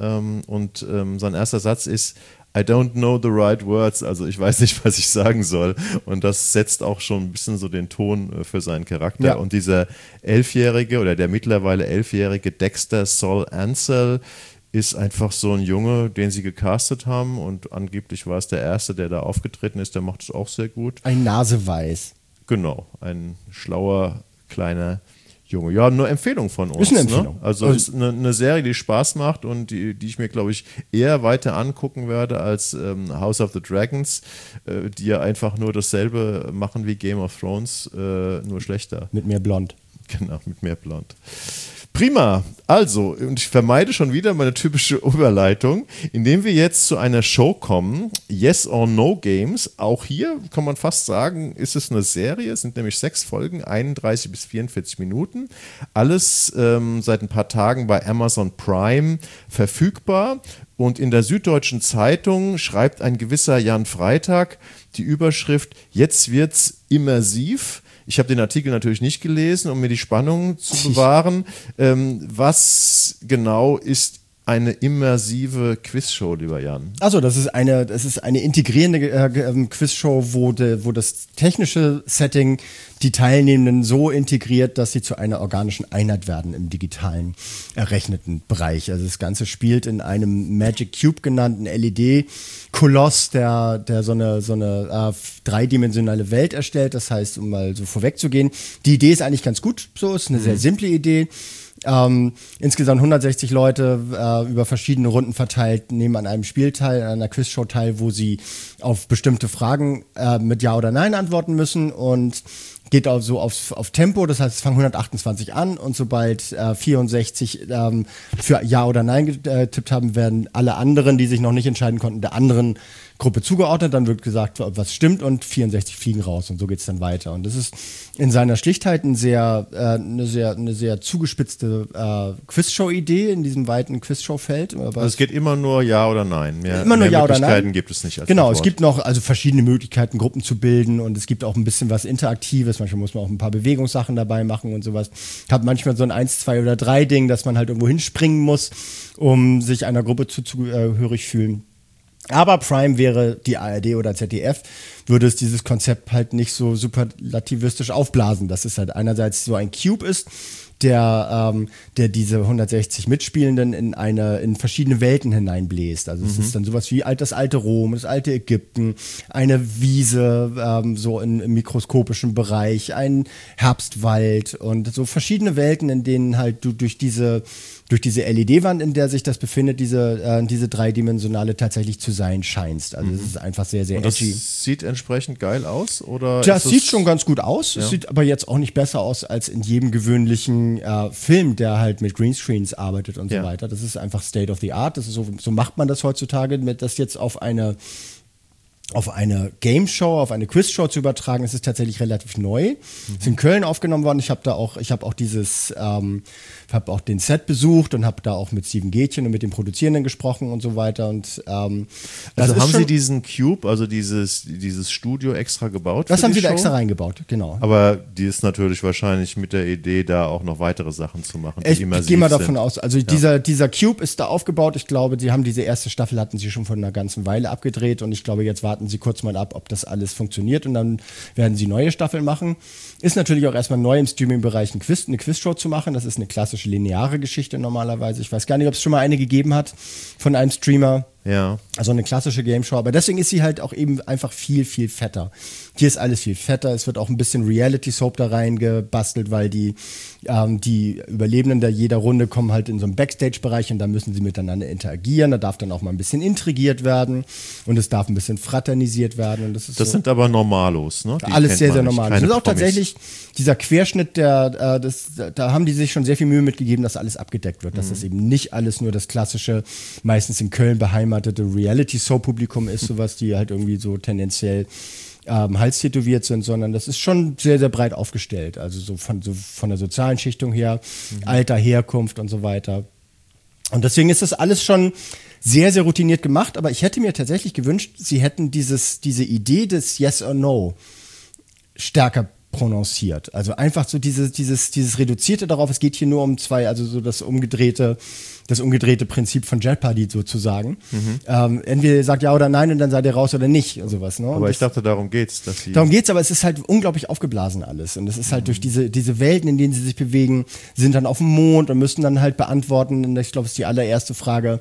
und sein erster Satz ist, I don't know the right words, also ich weiß nicht, was ich sagen soll. Und das setzt auch schon ein bisschen so den Ton für seinen Charakter. Ja. Und dieser 11-jährige oder der mittlerweile 11-jährige Dexter Sol Ansel ist einfach so ein Junge, den sie gecastet haben, und angeblich war es der Erste, der da aufgetreten ist, der macht es auch sehr gut. Ein Naseweiß. Genau, ein schlauer, kleiner Junge. Ja, nur Empfehlung von uns. Ist eine Empfehlung. Ne? Also ist eine Serie, die Spaß macht und die ich mir, glaube ich, eher weiter angucken werde als House of the Dragons, die ja einfach nur dasselbe machen wie Game of Thrones, nur schlechter. Mit mehr Blond. Genau, mit mehr Blond. Prima. Also, und ich vermeide schon wieder meine typische Überleitung, indem wir jetzt zu einer Show kommen, Yes or No Games. Auch hier kann man fast sagen, ist es eine Serie. Es sind nämlich 6 Folgen, 31 bis 44 Minuten. Alles seit ein paar Tagen bei Amazon Prime verfügbar. Und in der Süddeutschen Zeitung schreibt ein gewisser Jan Freitag die Überschrift: Jetzt wird's immersiv. Ich habe den Artikel natürlich nicht gelesen, um mir die Spannung zu bewahren. Was genau ist eine immersive Quizshow, lieber Jan? Also das ist eine integrierende Quizshow, wo das technische Setting die Teilnehmenden so integriert, dass sie zu einer organischen Einheit werden im digitalen errechneten Bereich. Also das Ganze spielt in einem Magic Cube genannten LED-Koloss, der so eine dreidimensionale Welt erstellt. Das heißt, um mal so vorwegzugehen, die Idee ist eigentlich ganz gut. So ist eine sehr simple Idee. Insgesamt 160 Leute über verschiedene Runden verteilt nehmen an einem Spiel teil, an einer Quizshow teil, wo sie auf bestimmte Fragen mit Ja oder Nein antworten müssen und geht auch so auf Tempo. Das heißt, es fangen 128 an und sobald 64 für Ja oder Nein getippt haben, werden alle anderen, die sich noch nicht entscheiden konnten, der anderen Gruppe zugeordnet, dann wird gesagt, was stimmt und 64 fliegen raus und so geht es dann weiter. Und das ist in seiner Schlichtheit eine sehr zugespitzte Quizshow-Idee in diesem weiten Quizshow-Feld. Also es geht immer nur Ja oder Nein. Mehr Ja oder Nein. Gibt es nicht als Genau, Antwort. Es gibt noch verschiedene Möglichkeiten, Gruppen zu bilden und es gibt auch ein bisschen was Interaktives. Manchmal muss man auch ein paar Bewegungssachen dabei machen und sowas. Hat manchmal so ein 1, 2 oder 3 Ding, dass man halt irgendwo hinspringen muss, um sich einer Gruppe zugehörig fühlen. Aber Prime wäre die ARD oder ZDF, würde es dieses Konzept halt nicht so superlativistisch aufblasen, dass es halt einerseits so ein Cube ist, der diese 160 Mitspielenden in verschiedene Welten hineinbläst. Also es ist dann sowas wie das alte Rom, das alte Ägypten, eine Wiese so im mikroskopischen Bereich, ein Herbstwald und so verschiedene Welten, in denen halt du durch diese LED-Wand, in der sich das befindet, diese dreidimensionale tatsächlich zu sein scheinst. Also es ist einfach sehr, sehr edgy. Das sieht entsprechend geil aus? Oder das sieht schon ganz gut aus. Ja. Es sieht aber jetzt auch nicht besser aus als in jedem gewöhnlichen Film, der halt mit Greenscreens arbeitet und so weiter. Das ist einfach State of the Art. Das ist so macht man das heutzutage, mit das jetzt auf eine Game-Show, auf eine Quiz-Show zu übertragen. Es ist tatsächlich relativ neu. Ist in Köln aufgenommen worden. Ich habe auch den Set besucht und habe da auch mit Steven Gätchen und mit dem Produzierenden gesprochen und so weiter. Und also haben Sie diesen Cube, also dieses Studio extra gebaut? Das haben Sie da extra reingebaut, genau. Aber die ist natürlich wahrscheinlich mit der Idee, da auch noch weitere Sachen zu machen. Ich gehe mal davon aus. Also dieser Cube ist da aufgebaut. Ich glaube, Sie haben diese erste Staffel hatten Sie schon vor einer ganzen Weile abgedreht und ich glaube, jetzt warten Sie kurz mal ab, ob das alles funktioniert und dann werden Sie neue Staffeln machen. Ist natürlich auch erstmal neu im Streaming-Bereich eine Quizshow zu machen. Das ist eine klassische lineare Geschichte normalerweise. Ich weiß gar nicht, ob es schon mal eine gegeben hat von einem Streamer. Ja. Also eine klassische Game-Show, aber deswegen ist sie halt auch eben einfach viel, viel fetter. Hier ist alles viel fetter, es wird auch ein bisschen Reality-Soap da reingebastelt, weil die Überlebenden der jeder Runde kommen halt in so einen Backstage-Bereich und da müssen sie miteinander interagieren, da darf dann auch mal ein bisschen intrigiert werden und es darf ein bisschen fraternisiert werden. Und das sind aber Normalos, ne? Die alles sehr, sehr normal. Das ist auch Promis. tatsächlich dieser Querschnitt, da haben die sich schon sehr viel Mühe mitgegeben, dass alles abgedeckt wird, dass das eben nicht alles nur das klassische, meistens in Köln beheimatete Reality-Soap-Publikum ist, sowas, die halt irgendwie so tendenziell Hals tätowiert sind, sondern das ist schon sehr, sehr breit aufgestellt. Also so von der sozialen Schichtung her, Alter, Herkunft und so weiter. Und deswegen ist das alles schon sehr, sehr routiniert gemacht, aber ich hätte mir tatsächlich gewünscht, sie hätten diese Idee des Yes or No stärker prononciert. Also einfach so dieses Reduzierte darauf, es geht hier nur um zwei, also so das umgedrehte Prinzip von Jeopardy sozusagen. Entweder ihr sagt ja oder nein und dann seid ihr raus oder nicht und sowas. Ne? Aber ich dachte, darum geht's. Darum geht's, aber es ist halt unglaublich aufgeblasen alles. Und es ist halt durch diese Welten, in denen sie sich bewegen, sind dann auf dem Mond und müssen dann halt beantworten. Und ich glaube, es ist die allererste Frage,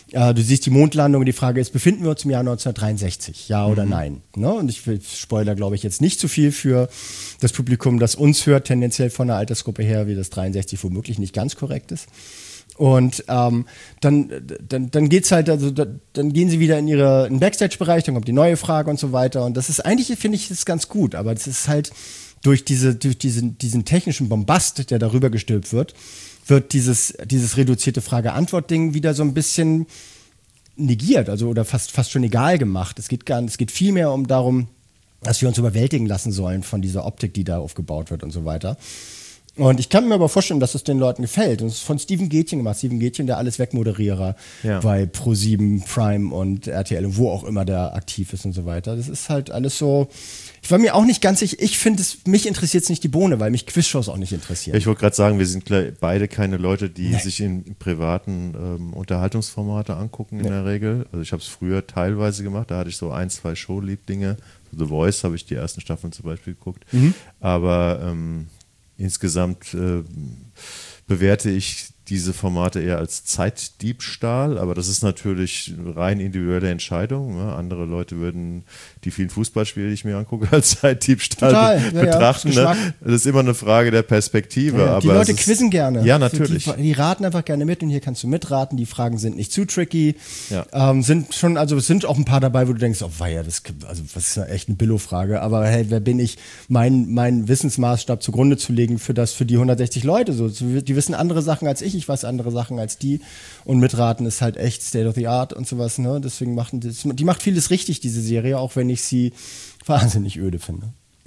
Du siehst die Mondlandung und die Frage ist, befinden wir uns im Jahr 1963? Ja oder nein? Ne? Und ich spoiler, glaube ich, jetzt nicht zu viel für das Publikum, das uns hört, tendenziell von der Altersgruppe her, wie das 63 womöglich nicht ganz korrekt ist. Und dann geht's halt, also dann gehen sie wieder in den Backstage-Bereich, dann kommt die neue Frage und so weiter. Und das ist eigentlich, finde ich, das ganz gut, aber das ist halt durch diesen technischen Bombast, der darüber gestülpt wird dieses reduzierte Frage-Antwort-Ding wieder so ein bisschen negiert, also oder fast schon egal gemacht. Es geht viel mehr darum, dass wir uns überwältigen lassen sollen von dieser Optik, die da aufgebaut wird und so weiter. Und ich kann mir aber vorstellen, dass es den Leuten gefällt. Und es ist von Steven Gätchen gemacht. Steven Gätchen, der Alles-Weg-Moderierer bei Pro7, Prime und RTL und wo auch immer der aktiv ist und so weiter. Das ist halt alles so. Ich war mir auch nicht ganz sicher. Ich finde mich interessiert es nicht die Bohne, weil mich Quizshows auch nicht interessieren. Ich wollte gerade sagen, wir sind beide keine Leute, die sich in privaten Unterhaltungsformate angucken in der Regel. Also ich habe es früher teilweise gemacht. Da hatte ich so 1, 2 Show-Lieblinge. The Voice habe ich die ersten Staffeln zum Beispiel geguckt. Aber insgesamt bewerte ich diese Formate eher als Zeitdiebstahl, aber das ist natürlich rein individuelle Entscheidung. Ne? Andere Leute würden die vielen Fußballspiele, die ich mir angucke, als Zeitdiebstahl betrachten. Ne? Das ist immer eine Frage der Perspektive. Ja, die aber Leute quizzen gerne. Ja, natürlich. Die raten einfach gerne mit und hier kannst du mitraten. Die Fragen sind nicht zu tricky. Ja. Es sind auch ein paar dabei, wo du denkst, oh weia, das ist ja echt eine Billo-Frage. Aber hey, wer bin ich, mein Wissensmaßstab zugrunde zu legen für die 160 Leute? So, die wissen andere Sachen als ich weiß andere Sachen als die und mitraten ist halt echt State of the Art und sowas, ne? Deswegen die macht vieles richtig, diese Serie, auch wenn ich sie wahnsinnig öde finde.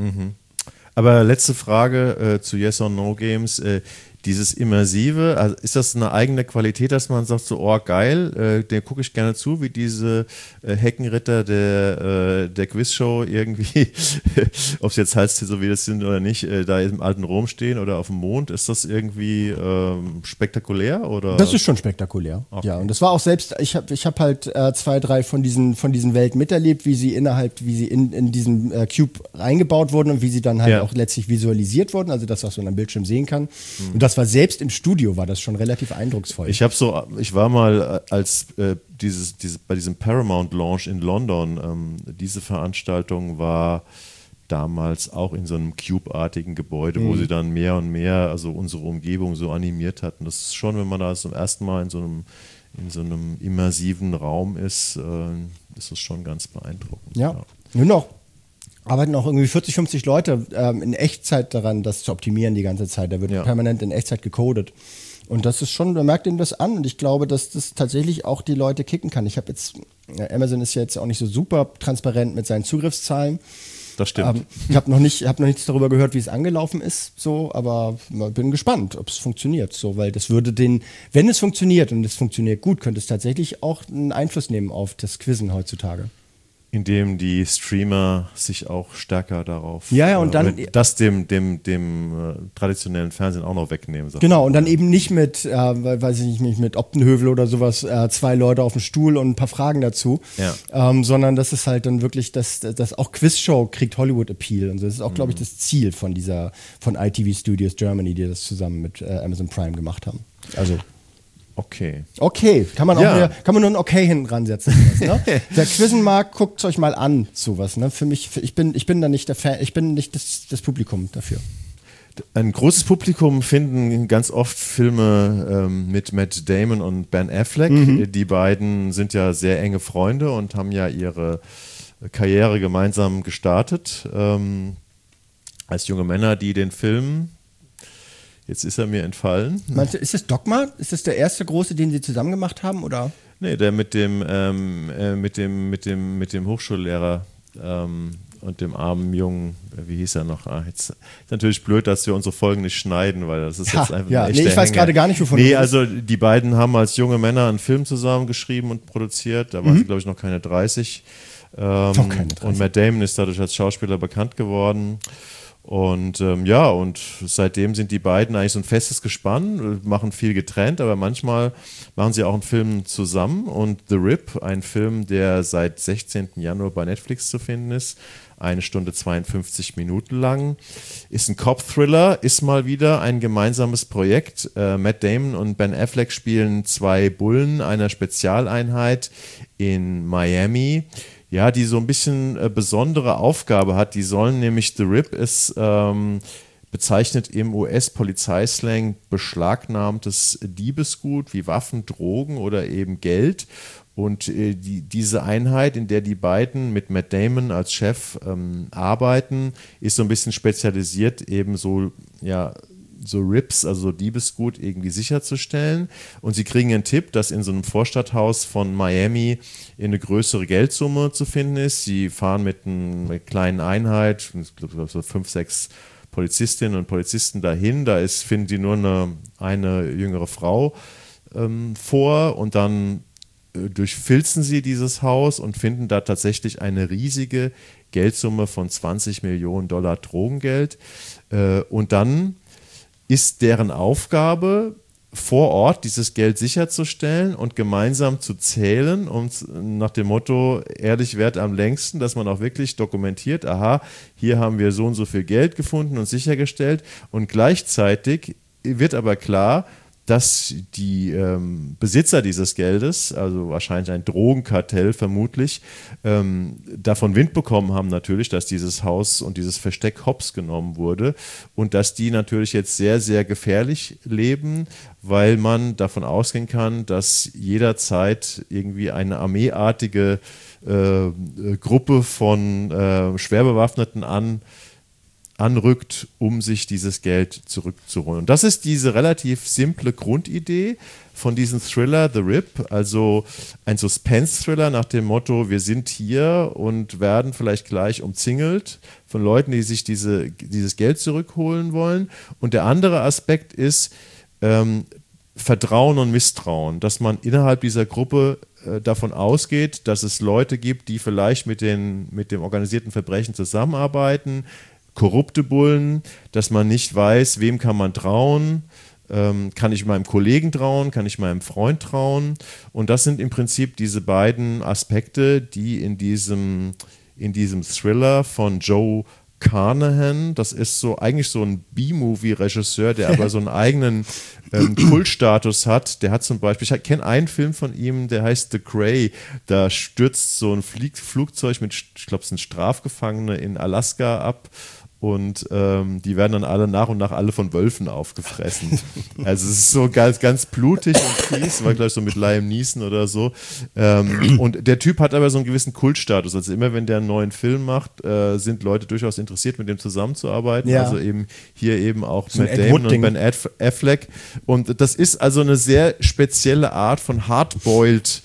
Aber letzte Frage zu Yes or No Games. Dieses Immersive, also ist das eine eigene Qualität, dass man sagt so, oh geil, der gucke ich gerne zu, wie diese Heckenritter der Quizshow irgendwie, ob es jetzt heißt, so wie das sind oder nicht, da im alten Rom stehen oder auf dem Mond, ist das irgendwie spektakulär? Oder? Das ist schon spektakulär, okay. Ja. Und das war auch selbst, ich hab halt 2, 3 von diesen Welten miterlebt, wie sie in diesem Cube eingebaut wurden und wie sie dann halt auch letztlich visualisiert wurden, also das, was man am Bildschirm sehen kann. Und das war selbst im Studio, war das schon relativ eindrucksvoll. Ich war mal als bei diesem Paramount Launch in London, diese Veranstaltung war damals auch in so einem Cube-artigen Gebäude, wo sie dann mehr und mehr, also unsere Umgebung so animiert hatten. Das ist schon, wenn man da zum ersten Mal in so einem immersiven Raum ist das schon ganz beeindruckend. Ja. Nur noch arbeiten auch irgendwie 40, 50 Leute in Echtzeit daran, das zu optimieren die ganze Zeit. Da wird permanent in Echtzeit gecodet. Und das ist schon, man merkt ihnen das an. Und ich glaube, dass das tatsächlich auch die Leute kicken kann. Amazon ist ja jetzt auch nicht so super transparent mit seinen Zugriffszahlen. Das stimmt. Ich habe noch nichts darüber gehört, wie es angelaufen ist, so, aber bin gespannt, ob es funktioniert. So, weil das würde wenn es funktioniert und es funktioniert gut, könnte es tatsächlich auch einen Einfluss nehmen auf das Quizzen heutzutage. Indem die Streamer sich auch stärker darauf und dann das dem traditionellen Fernsehen auch noch wegnehmen. Genau, und dann eben nicht mit, mit Optenhövel oder sowas, 2 Leute auf dem Stuhl und ein paar Fragen dazu, sondern das ist halt dann wirklich, das auch Quizshow kriegt Hollywood-Appeal und so. Das ist auch, glaube ich, das Ziel von ITV Studios Germany, die das zusammen mit Amazon Prime gemacht haben. Also Okay, kann man nur ein Okay hinten ransetzen. Ne? Wer quizzen mag, guckt es euch mal an, sowas. Ne? Für mich, ich bin da nicht der Fan, ich bin nicht das Publikum dafür. Ein großes Publikum finden ganz oft Filme mit Matt Damon und Ben Affleck. Die beiden sind ja sehr enge Freunde und haben ja ihre Karriere gemeinsam gestartet. Als junge Männer, die den Film... Jetzt ist er mir entfallen. Meinst du, ist das Dogma? Ist das der erste große, den Sie zusammen gemacht haben, oder? Nee, der mit dem Hochschullehrer und dem armen Jungen, wie hieß er noch? Jetzt ist natürlich blöd, dass wir unsere Folgen nicht schneiden, weil das ist jetzt einfach ein echter ich weiß gerade gar nicht, wovon du also die beiden haben als junge Männer einen Film zusammen geschrieben und produziert. Da waren sie, glaube ich, noch keine 30. Und Matt Damon ist dadurch als Schauspieler bekannt geworden. Und und seitdem sind die beiden eigentlich so ein festes Gespann, machen viel getrennt, aber manchmal machen sie auch einen Film zusammen. Und The Rip, ein Film, der seit 16. Januar bei Netflix zu finden ist, 1 Stunde 52 Minuten lang, ist ein Cop-Thriller, ist mal wieder ein gemeinsames Projekt. Matt Damon und Ben Affleck spielen 2 Bullen einer Spezialeinheit in Miami, ja, die so ein bisschen besondere Aufgabe hat. Die sollen nämlich, The Rip ist bezeichnet im US-Polizeislang beschlagnahmtes Diebesgut wie Waffen, Drogen oder eben Geld. Und diese Einheit, in der die beiden mit Matt Damon als Chef arbeiten, ist so ein bisschen spezialisiert, eben so Rips, also so Diebesgut irgendwie sicherzustellen. Und sie kriegen einen Tipp, dass in so einem Vorstadthaus von Miami eine größere Geldsumme zu finden ist. Sie fahren mit einer kleinen Einheit, ich glaube so 5, 6 Polizistinnen und Polizisten dahin. Da finden die nur eine jüngere Frau vor und dann durchfilzen sie dieses Haus und finden da tatsächlich eine riesige Geldsumme von $20 Millionen Drogengeld. Und dann ist deren Aufgabe, vor Ort dieses Geld sicherzustellen und gemeinsam zu zählen und nach dem Motto, ehrlich währt am längsten, dass man auch wirklich dokumentiert, aha, hier haben wir so und so viel Geld gefunden und sichergestellt, und gleichzeitig wird aber klar, dass die Besitzer dieses Geldes, also wahrscheinlich ein Drogenkartell vermutlich, davon Wind bekommen haben natürlich, dass dieses Haus und dieses Versteck hops genommen wurde und dass die natürlich jetzt sehr, sehr gefährlich leben, weil man davon ausgehen kann, dass jederzeit irgendwie eine armeeartige Gruppe von schwerbewaffneten anrückt, um sich dieses Geld zurückzuholen. Und das ist diese relativ simple Grundidee von diesem Thriller The Rip, also ein Suspense-Thriller nach dem Motto, wir sind hier und werden vielleicht gleich umzingelt von Leuten, die sich dieses Geld zurückholen wollen. Und der andere Aspekt ist Vertrauen und Misstrauen, dass man innerhalb dieser Gruppe davon ausgeht, dass es Leute gibt, die vielleicht mit dem organisierten Verbrechen zusammenarbeiten, korrupte Bullen, dass man nicht weiß, wem kann man trauen, kann ich meinem Kollegen trauen, kann ich meinem Freund trauen, und das sind im Prinzip diese beiden Aspekte, die in diesem Thriller von Joe Carnahan, das ist eigentlich so ein B-Movie-Regisseur, der aber so einen eigenen Kultstatus hat. Der hat zum Beispiel, ich kenne einen Film von ihm, der heißt The Grey, da stürzt so ein Flugzeug mit, ich glaube es sind Strafgefangene in Alaska ab. Und die werden dann alle nach und nach alle von Wölfen aufgefressen. Also es ist so ganz, ganz blutig und fies, war gleich so mit Liam Neeson oder so. Und der Typ hat aber so einen gewissen Kultstatus. Also immer wenn der einen neuen Film macht, sind Leute durchaus interessiert, mit dem zusammenzuarbeiten. Ja. Also eben hier eben auch so Matt Damon und Ben Affleck. Und das ist also eine sehr spezielle Art von Hardboiled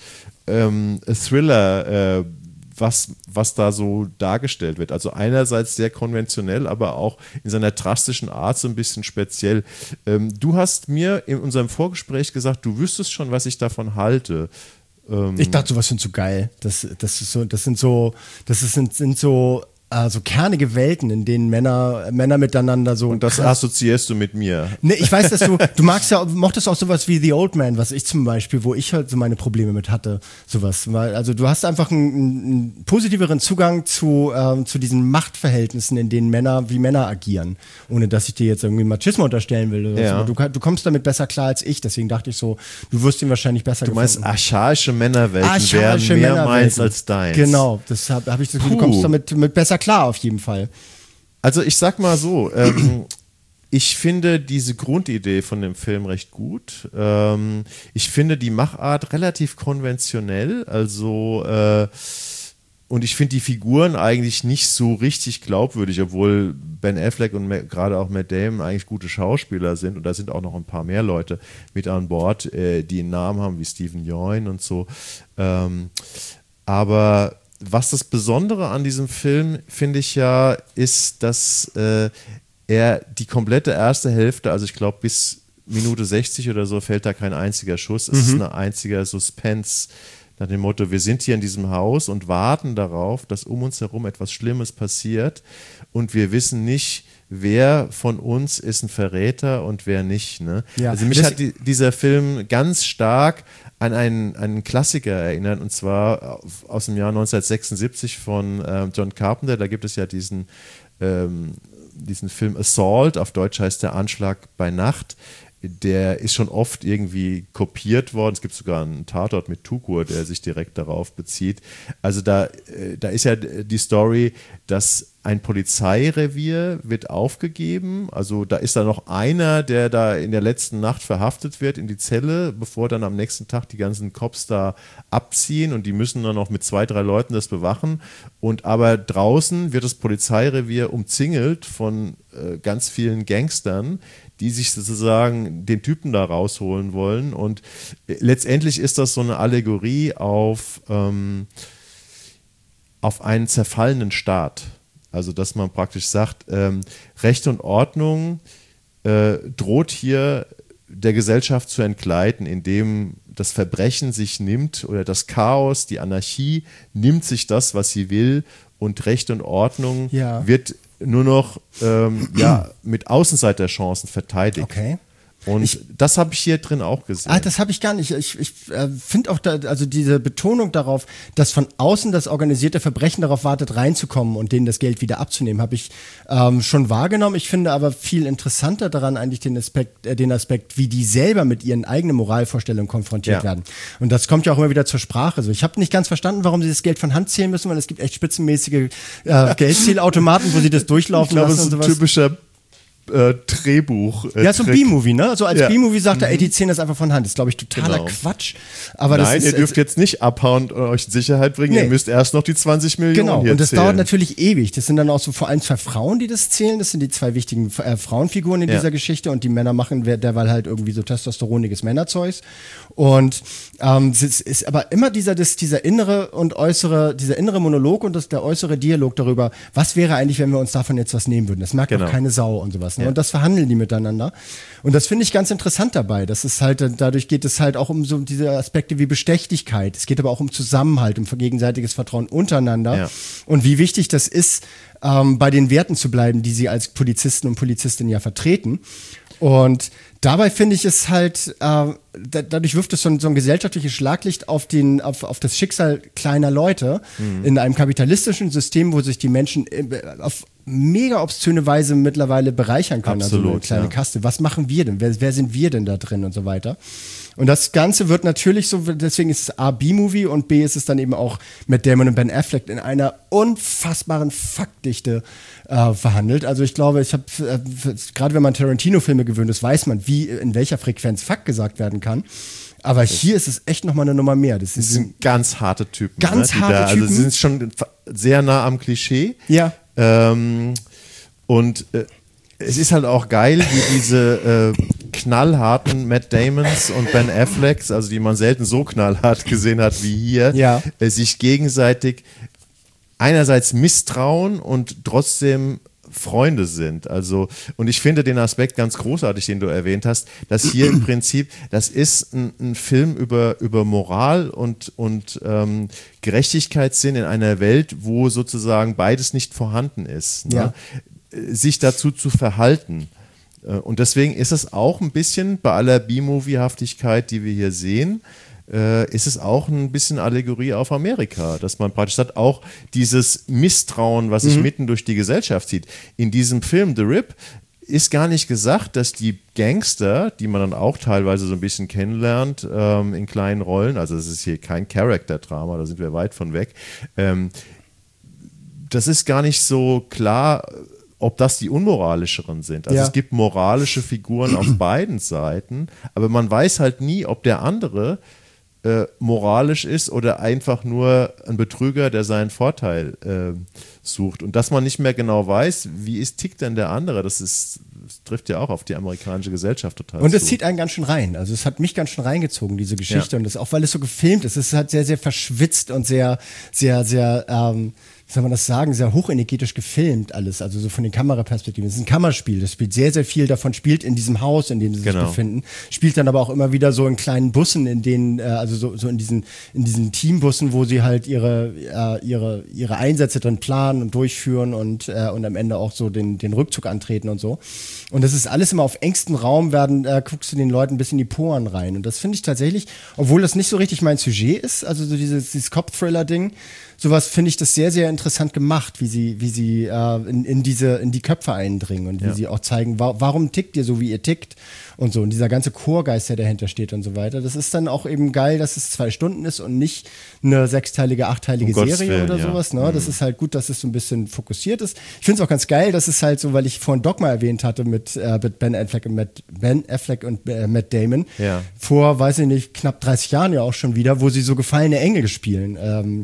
Thriller, was da so dargestellt wird. Also einerseits sehr konventionell, aber auch in seiner drastischen Art so ein bisschen speziell. Du hast mir in unserem Vorgespräch gesagt, du wüsstest schon, was ich davon halte. Ich dachte, sowas sind so geil. Das sind so kernige Welten, in denen Männer miteinander so. Und das assoziierst du mit mir. Nee, ich weiß, dass du mochtest auch sowas wie The Old Man, was ich zum Beispiel, wo ich halt so meine Probleme mit hatte, sowas. Also du hast einfach einen positiveren Zugang zu diesen Machtverhältnissen, in denen Männer agieren. Ohne dass ich dir jetzt irgendwie Machismo unterstellen will. Oder ja. So. Du kommst damit besser klar als ich, deswegen dachte ich so, du wirst ihn wahrscheinlich besser gefunden. Du meinst, archaische Männerwelten wären mehr meins als deins. Genau, das hab ich das Gefühl, du kommst damit mit besser klar, auf jeden Fall. Also ich sag mal so, ich finde diese Grundidee von dem Film recht gut. Ich finde die Machart relativ konventionell, also und ich finde die Figuren eigentlich nicht so richtig glaubwürdig, obwohl Ben Affleck und gerade auch Matt Damon eigentlich gute Schauspieler sind, und da sind auch noch ein paar mehr Leute mit an Bord, die einen Namen haben wie Stephen Yeun und so. Aber was das Besondere an diesem Film, finde ich ja, ist, dass er die komplette erste Hälfte, also ich glaube bis Minute 60 oder so, fällt da kein einziger Schuss. Es ist ein einziger Suspense nach dem Motto, wir sind hier in diesem Haus und warten darauf, dass um uns herum etwas Schlimmes passiert, und wir wissen nicht, wer von uns ist ein Verräter und wer nicht. Ne? Ja. Also mich hat dieser Film ganz stark an einen Klassiker erinnert, und zwar aus dem Jahr 1976 von John Carpenter. Da gibt es ja diesen Film Assault, auf Deutsch heißt der Anschlag bei Nacht. Der ist schon oft irgendwie kopiert worden. Es gibt sogar einen Tatort mit Tukur, der sich direkt darauf bezieht. Also da ist ja die Story, dass ein Polizeirevier wird aufgegeben. Also da ist da noch einer, der da in der letzten Nacht verhaftet wird in die Zelle, bevor dann am nächsten Tag die ganzen Cops da abziehen, und die müssen dann noch mit 2, 3 Leuten das bewachen. Und aber draußen wird das Polizeirevier umzingelt von ganz vielen Gangstern, die sich sozusagen den Typen da rausholen wollen. Und letztendlich ist das so eine Allegorie auf einen zerfallenen Staat. Also dass man praktisch sagt, Recht und Ordnung droht hier der Gesellschaft zu entgleiten, indem das Verbrechen sich nimmt, oder das Chaos, die Anarchie nimmt sich das, was sie will, und Recht und Ordnung wird nur noch mit Außenseiterchancen verteidigt. Okay. Und das habe ich hier drin auch gesehen. Das habe ich gar nicht. Ich finde auch, also diese Betonung darauf, dass von außen das organisierte Verbrechen darauf wartet, reinzukommen und denen das Geld wieder abzunehmen, habe ich schon wahrgenommen. Ich finde aber viel interessanter daran eigentlich den Aspekt, wie die selber mit ihren eigenen Moralvorstellungen konfrontiert werden. Und das kommt ja auch immer wieder zur Sprache. Also ich habe nicht ganz verstanden, warum sie das Geld von Hand zählen müssen, weil es gibt echt spitzenmäßige Geldzählautomaten, wo sie das durchlaufen lassen und sowas. Typischer Drehbuch. Ja, so ein B-Movie, ne? So als B-Movie sagt er, ey, die zählen das einfach von Hand. Das ist, glaube ich, totaler Quatsch. Aber nein, ihr dürft jetzt nicht abhauen und euch in Sicherheit bringen. Ihr müsst erst noch die 20 Millionen Genau, hier und das zählen. dauert natürlich ewig. Das sind dann auch so vor allem 2 Frauen, die das zählen. Das sind die 2 wichtigen Frauenfiguren in dieser Geschichte. Und die Männer machen derweil halt irgendwie so testosteroniges Männerzeugs. Und es ist aber immer dieser innere und äußere, dieser innere Monolog und der äußere Dialog darüber, was wäre eigentlich, wenn wir uns davon jetzt was nehmen würden. Das merkt auch keine Sau und sowas. Ne? Ja. Und das verhandeln die miteinander. Und das finde ich ganz interessant dabei. Das ist halt, dadurch geht es halt auch um so diese Aspekte wie Bestechlichkeit. Es geht aber auch um Zusammenhalt, um gegenseitiges Vertrauen untereinander. Ja. Und wie wichtig das ist, bei den Werten zu bleiben, die sie als Polizisten und Polizistinnen ja vertreten. Und dabei finde ich es halt, dadurch wirft es so ein gesellschaftliches Schlaglicht auf das Schicksal kleiner Leute in einem kapitalistischen System, wo sich die Menschen auf mega obszöne Weise mittlerweile bereichern können. Absolut, also eine kleine Kaste. Was machen wir denn? Wer sind wir denn da drin und so weiter? Und das Ganze wird natürlich so, deswegen ist es A, B-Movie, und B ist es dann eben auch mit Damon und Ben Affleck in einer unfassbaren Faktdichte verhandelt. Also ich glaube, gerade wenn man Tarantino-Filme gewöhnt ist, weiß man, in welcher Frequenz Fakt gesagt werden kann. Aber hier ist es echt nochmal eine Nummer mehr. Das sind ganz harte Typen. Ganz harte Typen. Also sie sind schon sehr nah am Klischee. Ja. Und es ist halt auch geil, wie diese knallharten Matt Damons und Ben Afflecks, also die man selten so knallhart gesehen hat wie hier, sich gegenseitig einerseits misstrauen und trotzdem Freunde sind. Also, und ich finde den Aspekt ganz großartig, den du erwähnt hast, dass hier im Prinzip, das ist ein Film über Moral und Gerechtigkeitssinn in einer Welt, wo sozusagen beides nicht vorhanden ist. Ne? Ja. Sich dazu zu verhalten. Und deswegen ist es auch ein bisschen, bei aller B-Movie-Haftigkeit, die wir hier sehen, ist es auch ein bisschen Allegorie auf Amerika, dass man praktisch hat, auch dieses Misstrauen, was sich mitten durch die Gesellschaft zieht. In diesem Film The Rip ist gar nicht gesagt, dass die Gangster, die man dann auch teilweise so ein bisschen kennenlernt, in kleinen Rollen, also es ist hier kein Character-Drama, da sind wir weit von weg, das ist gar nicht so klar, ob das die unmoralischeren sind. Also es gibt moralische Figuren auf beiden Seiten, aber man weiß halt nie, ob der andere moralisch ist oder einfach nur ein Betrüger, der seinen Vorteil sucht. Und dass man nicht mehr genau weiß, tickt denn der andere, das trifft ja auch auf die amerikanische Gesellschaft total Und zu. es zieht einen ganz schön rein. Also es hat mich ganz schön reingezogen, diese Geschichte. Ja. Und das auch, weil es so gefilmt ist. Es ist halt sehr, sehr verschwitzt und sehr, sehr, sehr soll man das sagen, sehr hochenergetisch gefilmt alles, also so von den Kameraperspektiven. Es ist ein Kammerspiel, das spielt sehr, sehr viel davon, spielt in diesem Haus, in dem sie sich befinden, spielt dann aber auch immer wieder so in kleinen Bussen, in denen, also so in diesen Teambussen, wo sie halt ihre Einsätze drin planen und durchführen und am Ende auch so den Rückzug antreten und so. Und das ist alles immer auf engstem Raum, guckst du den Leuten ein bisschen in die Poren rein. Und das finde ich tatsächlich, obwohl das nicht so richtig mein Sujet ist, also so dieses Cop-Thriller-Ding, sowas finde ich das sehr, sehr interessant gemacht, wie sie in die Köpfe eindringen und wie sie auch zeigen, warum tickt ihr so, wie ihr tickt und so. Und dieser ganze Chorgeist, der dahinter steht und so weiter. Das ist dann auch eben geil, dass es 2 Stunden ist und nicht eine 6-teilige, 8-teilige Serie oder sowas. Ne? Das ist halt gut, dass es so ein bisschen fokussiert ist. Ich finde es auch ganz geil, dass es halt so, weil ich vorhin Dogma erwähnt hatte mit Ben Affleck und Matt Damon. Ja. Vor, weiß ich nicht, knapp 30 Jahren ja auch schon wieder, wo sie so gefallene Engel spielen.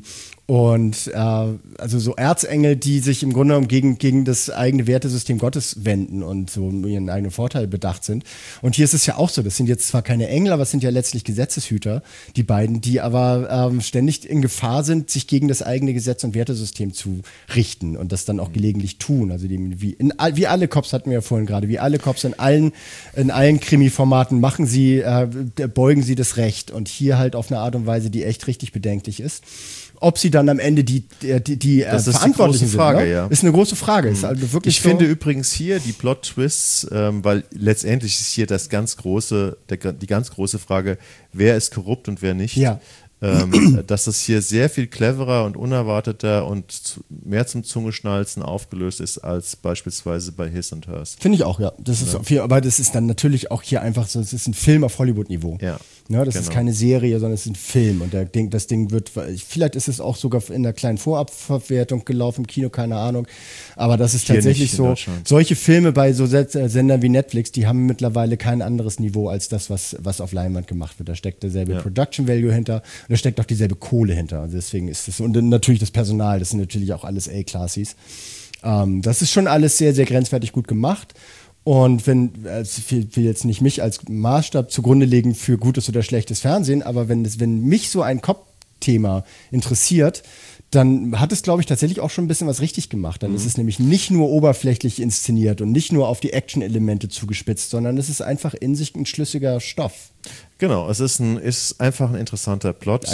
Also so Erzengel, die sich im Grunde genommen gegen das eigene Wertesystem Gottes wenden und so um ihren eigenen Vorteil bedacht sind. Und hier ist es ja auch so, das sind jetzt zwar keine Engel, aber es sind ja letztlich Gesetzeshüter, die beiden, die aber ständig in Gefahr sind, sich gegen das eigene Gesetz- und Wertesystem zu richten und das dann auch gelegentlich tun. Also wie alle Cops, hatten wir ja vorhin gerade, wie alle Cops in allen Krimi-Formaten beugen sie das Recht und hier halt auf eine Art und Weise, die echt richtig bedenklich ist. Ob sie dann am Ende die Verantwortlichen sind, Frage, ne? Ist eine große Frage. Ist also wirklich finde übrigens hier die Plot-Twists, weil letztendlich ist hier die ganz große Frage, wer ist korrupt und wer nicht. Ja. Dass es hier sehr viel cleverer und unerwarteter und mehr zum Zungeschnalzen aufgelöst ist als beispielsweise bei His and Hers. Finde ich auch, ja. Das ist viel, aber das ist dann natürlich auch hier einfach so, es ist ein Film auf Hollywood-Niveau. Ja. Ne, das ist keine Serie, sondern es ist ein Film und das Ding wird, vielleicht ist es auch sogar in einer kleinen Vorabverwertung gelaufen im Kino, keine Ahnung, aber das ist hier tatsächlich so, solche Filme bei so Sendern wie Netflix, die haben mittlerweile kein anderes Niveau als das, was auf Leinwand gemacht wird. Da steckt derselbe Production Value hinter und da steckt auch dieselbe Kohle hinter. Also deswegen ist es, und natürlich das Personal, das sind natürlich auch alles A-Classis. Das ist schon alles sehr, sehr grenzwertig gut gemacht. Und ich will jetzt nicht mich als Maßstab zugrunde legen für gutes oder schlechtes Fernsehen, aber wenn mich so ein Cop-Thema interessiert, dann hat es, glaube ich, tatsächlich auch schon ein bisschen was richtig gemacht. Dann ist es nämlich nicht nur oberflächlich inszeniert und nicht nur auf die Action-Elemente zugespitzt, sondern es ist einfach in sich ein schlüssiger Stoff. Genau, es ist einfach ein interessanter Plot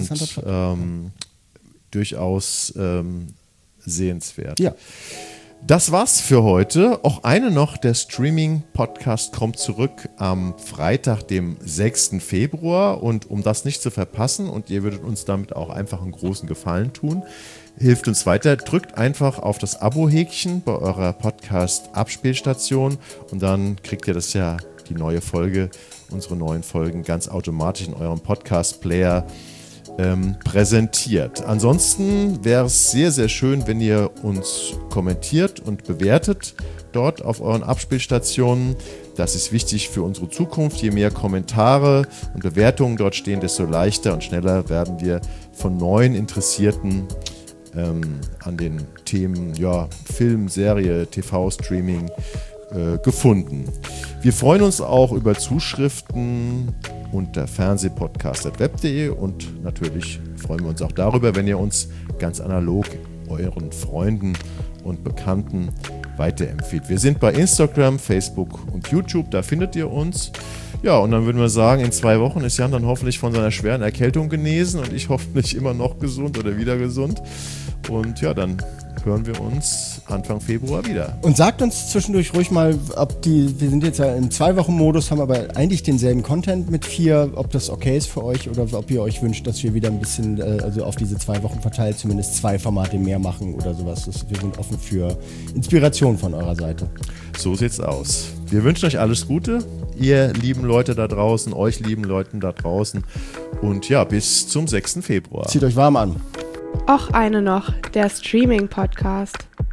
durchaus sehenswert. Ja. Das war's für heute. Auch eine noch, der Streaming-Podcast kommt zurück am Freitag, dem 6. Februar. Und um das nicht zu verpassen, und ihr würdet uns damit auch einfach einen großen Gefallen tun, hilft uns weiter, drückt einfach auf das Abo-Häkchen bei eurer Podcast-Abspielstation und dann kriegt ihr die neue Folge, unsere neuen Folgen ganz automatisch in eurem Podcast-Player präsentiert. Ansonsten wäre es sehr, sehr schön, wenn ihr uns kommentiert und bewertet dort auf euren Abspielstationen. Das ist wichtig für unsere Zukunft. Je mehr Kommentare und Bewertungen dort stehen, desto leichter und schneller werden wir von neuen Interessierten an den Themen Film, Serie, TV-Streaming gefunden. Wir freuen uns auch über Zuschriften unter fernsehpodcast.web.de und natürlich freuen wir uns auch darüber, wenn ihr uns ganz analog euren Freunden und Bekannten weiterempfiehlt. Wir sind bei Instagram, Facebook und YouTube, da findet ihr uns. Ja, und dann würden wir sagen, in 2 Wochen ist Jan dann hoffentlich von seiner schweren Erkältung genesen und ich hoffentlich immer noch gesund oder wieder gesund. Und ja, dann hören wir uns Anfang Februar wieder. Und sagt uns zwischendurch ruhig mal, wir sind jetzt ja im 2-Wochen-Modus, haben aber eigentlich denselben Content mit 4, ob das okay ist für euch oder ob ihr euch wünscht, dass wir wieder ein bisschen, also auf diese 2 Wochen verteilt, zumindest 2 Formate mehr machen oder sowas. Wir sind offen für Inspiration von eurer Seite. So sieht's aus. Wir wünschen euch alles Gute, ihr lieben Leute da draußen, euch lieben Leuten da draußen und ja, bis zum 6. Februar. Zieht euch warm an. Auch eine noch, der Streaming-Podcast.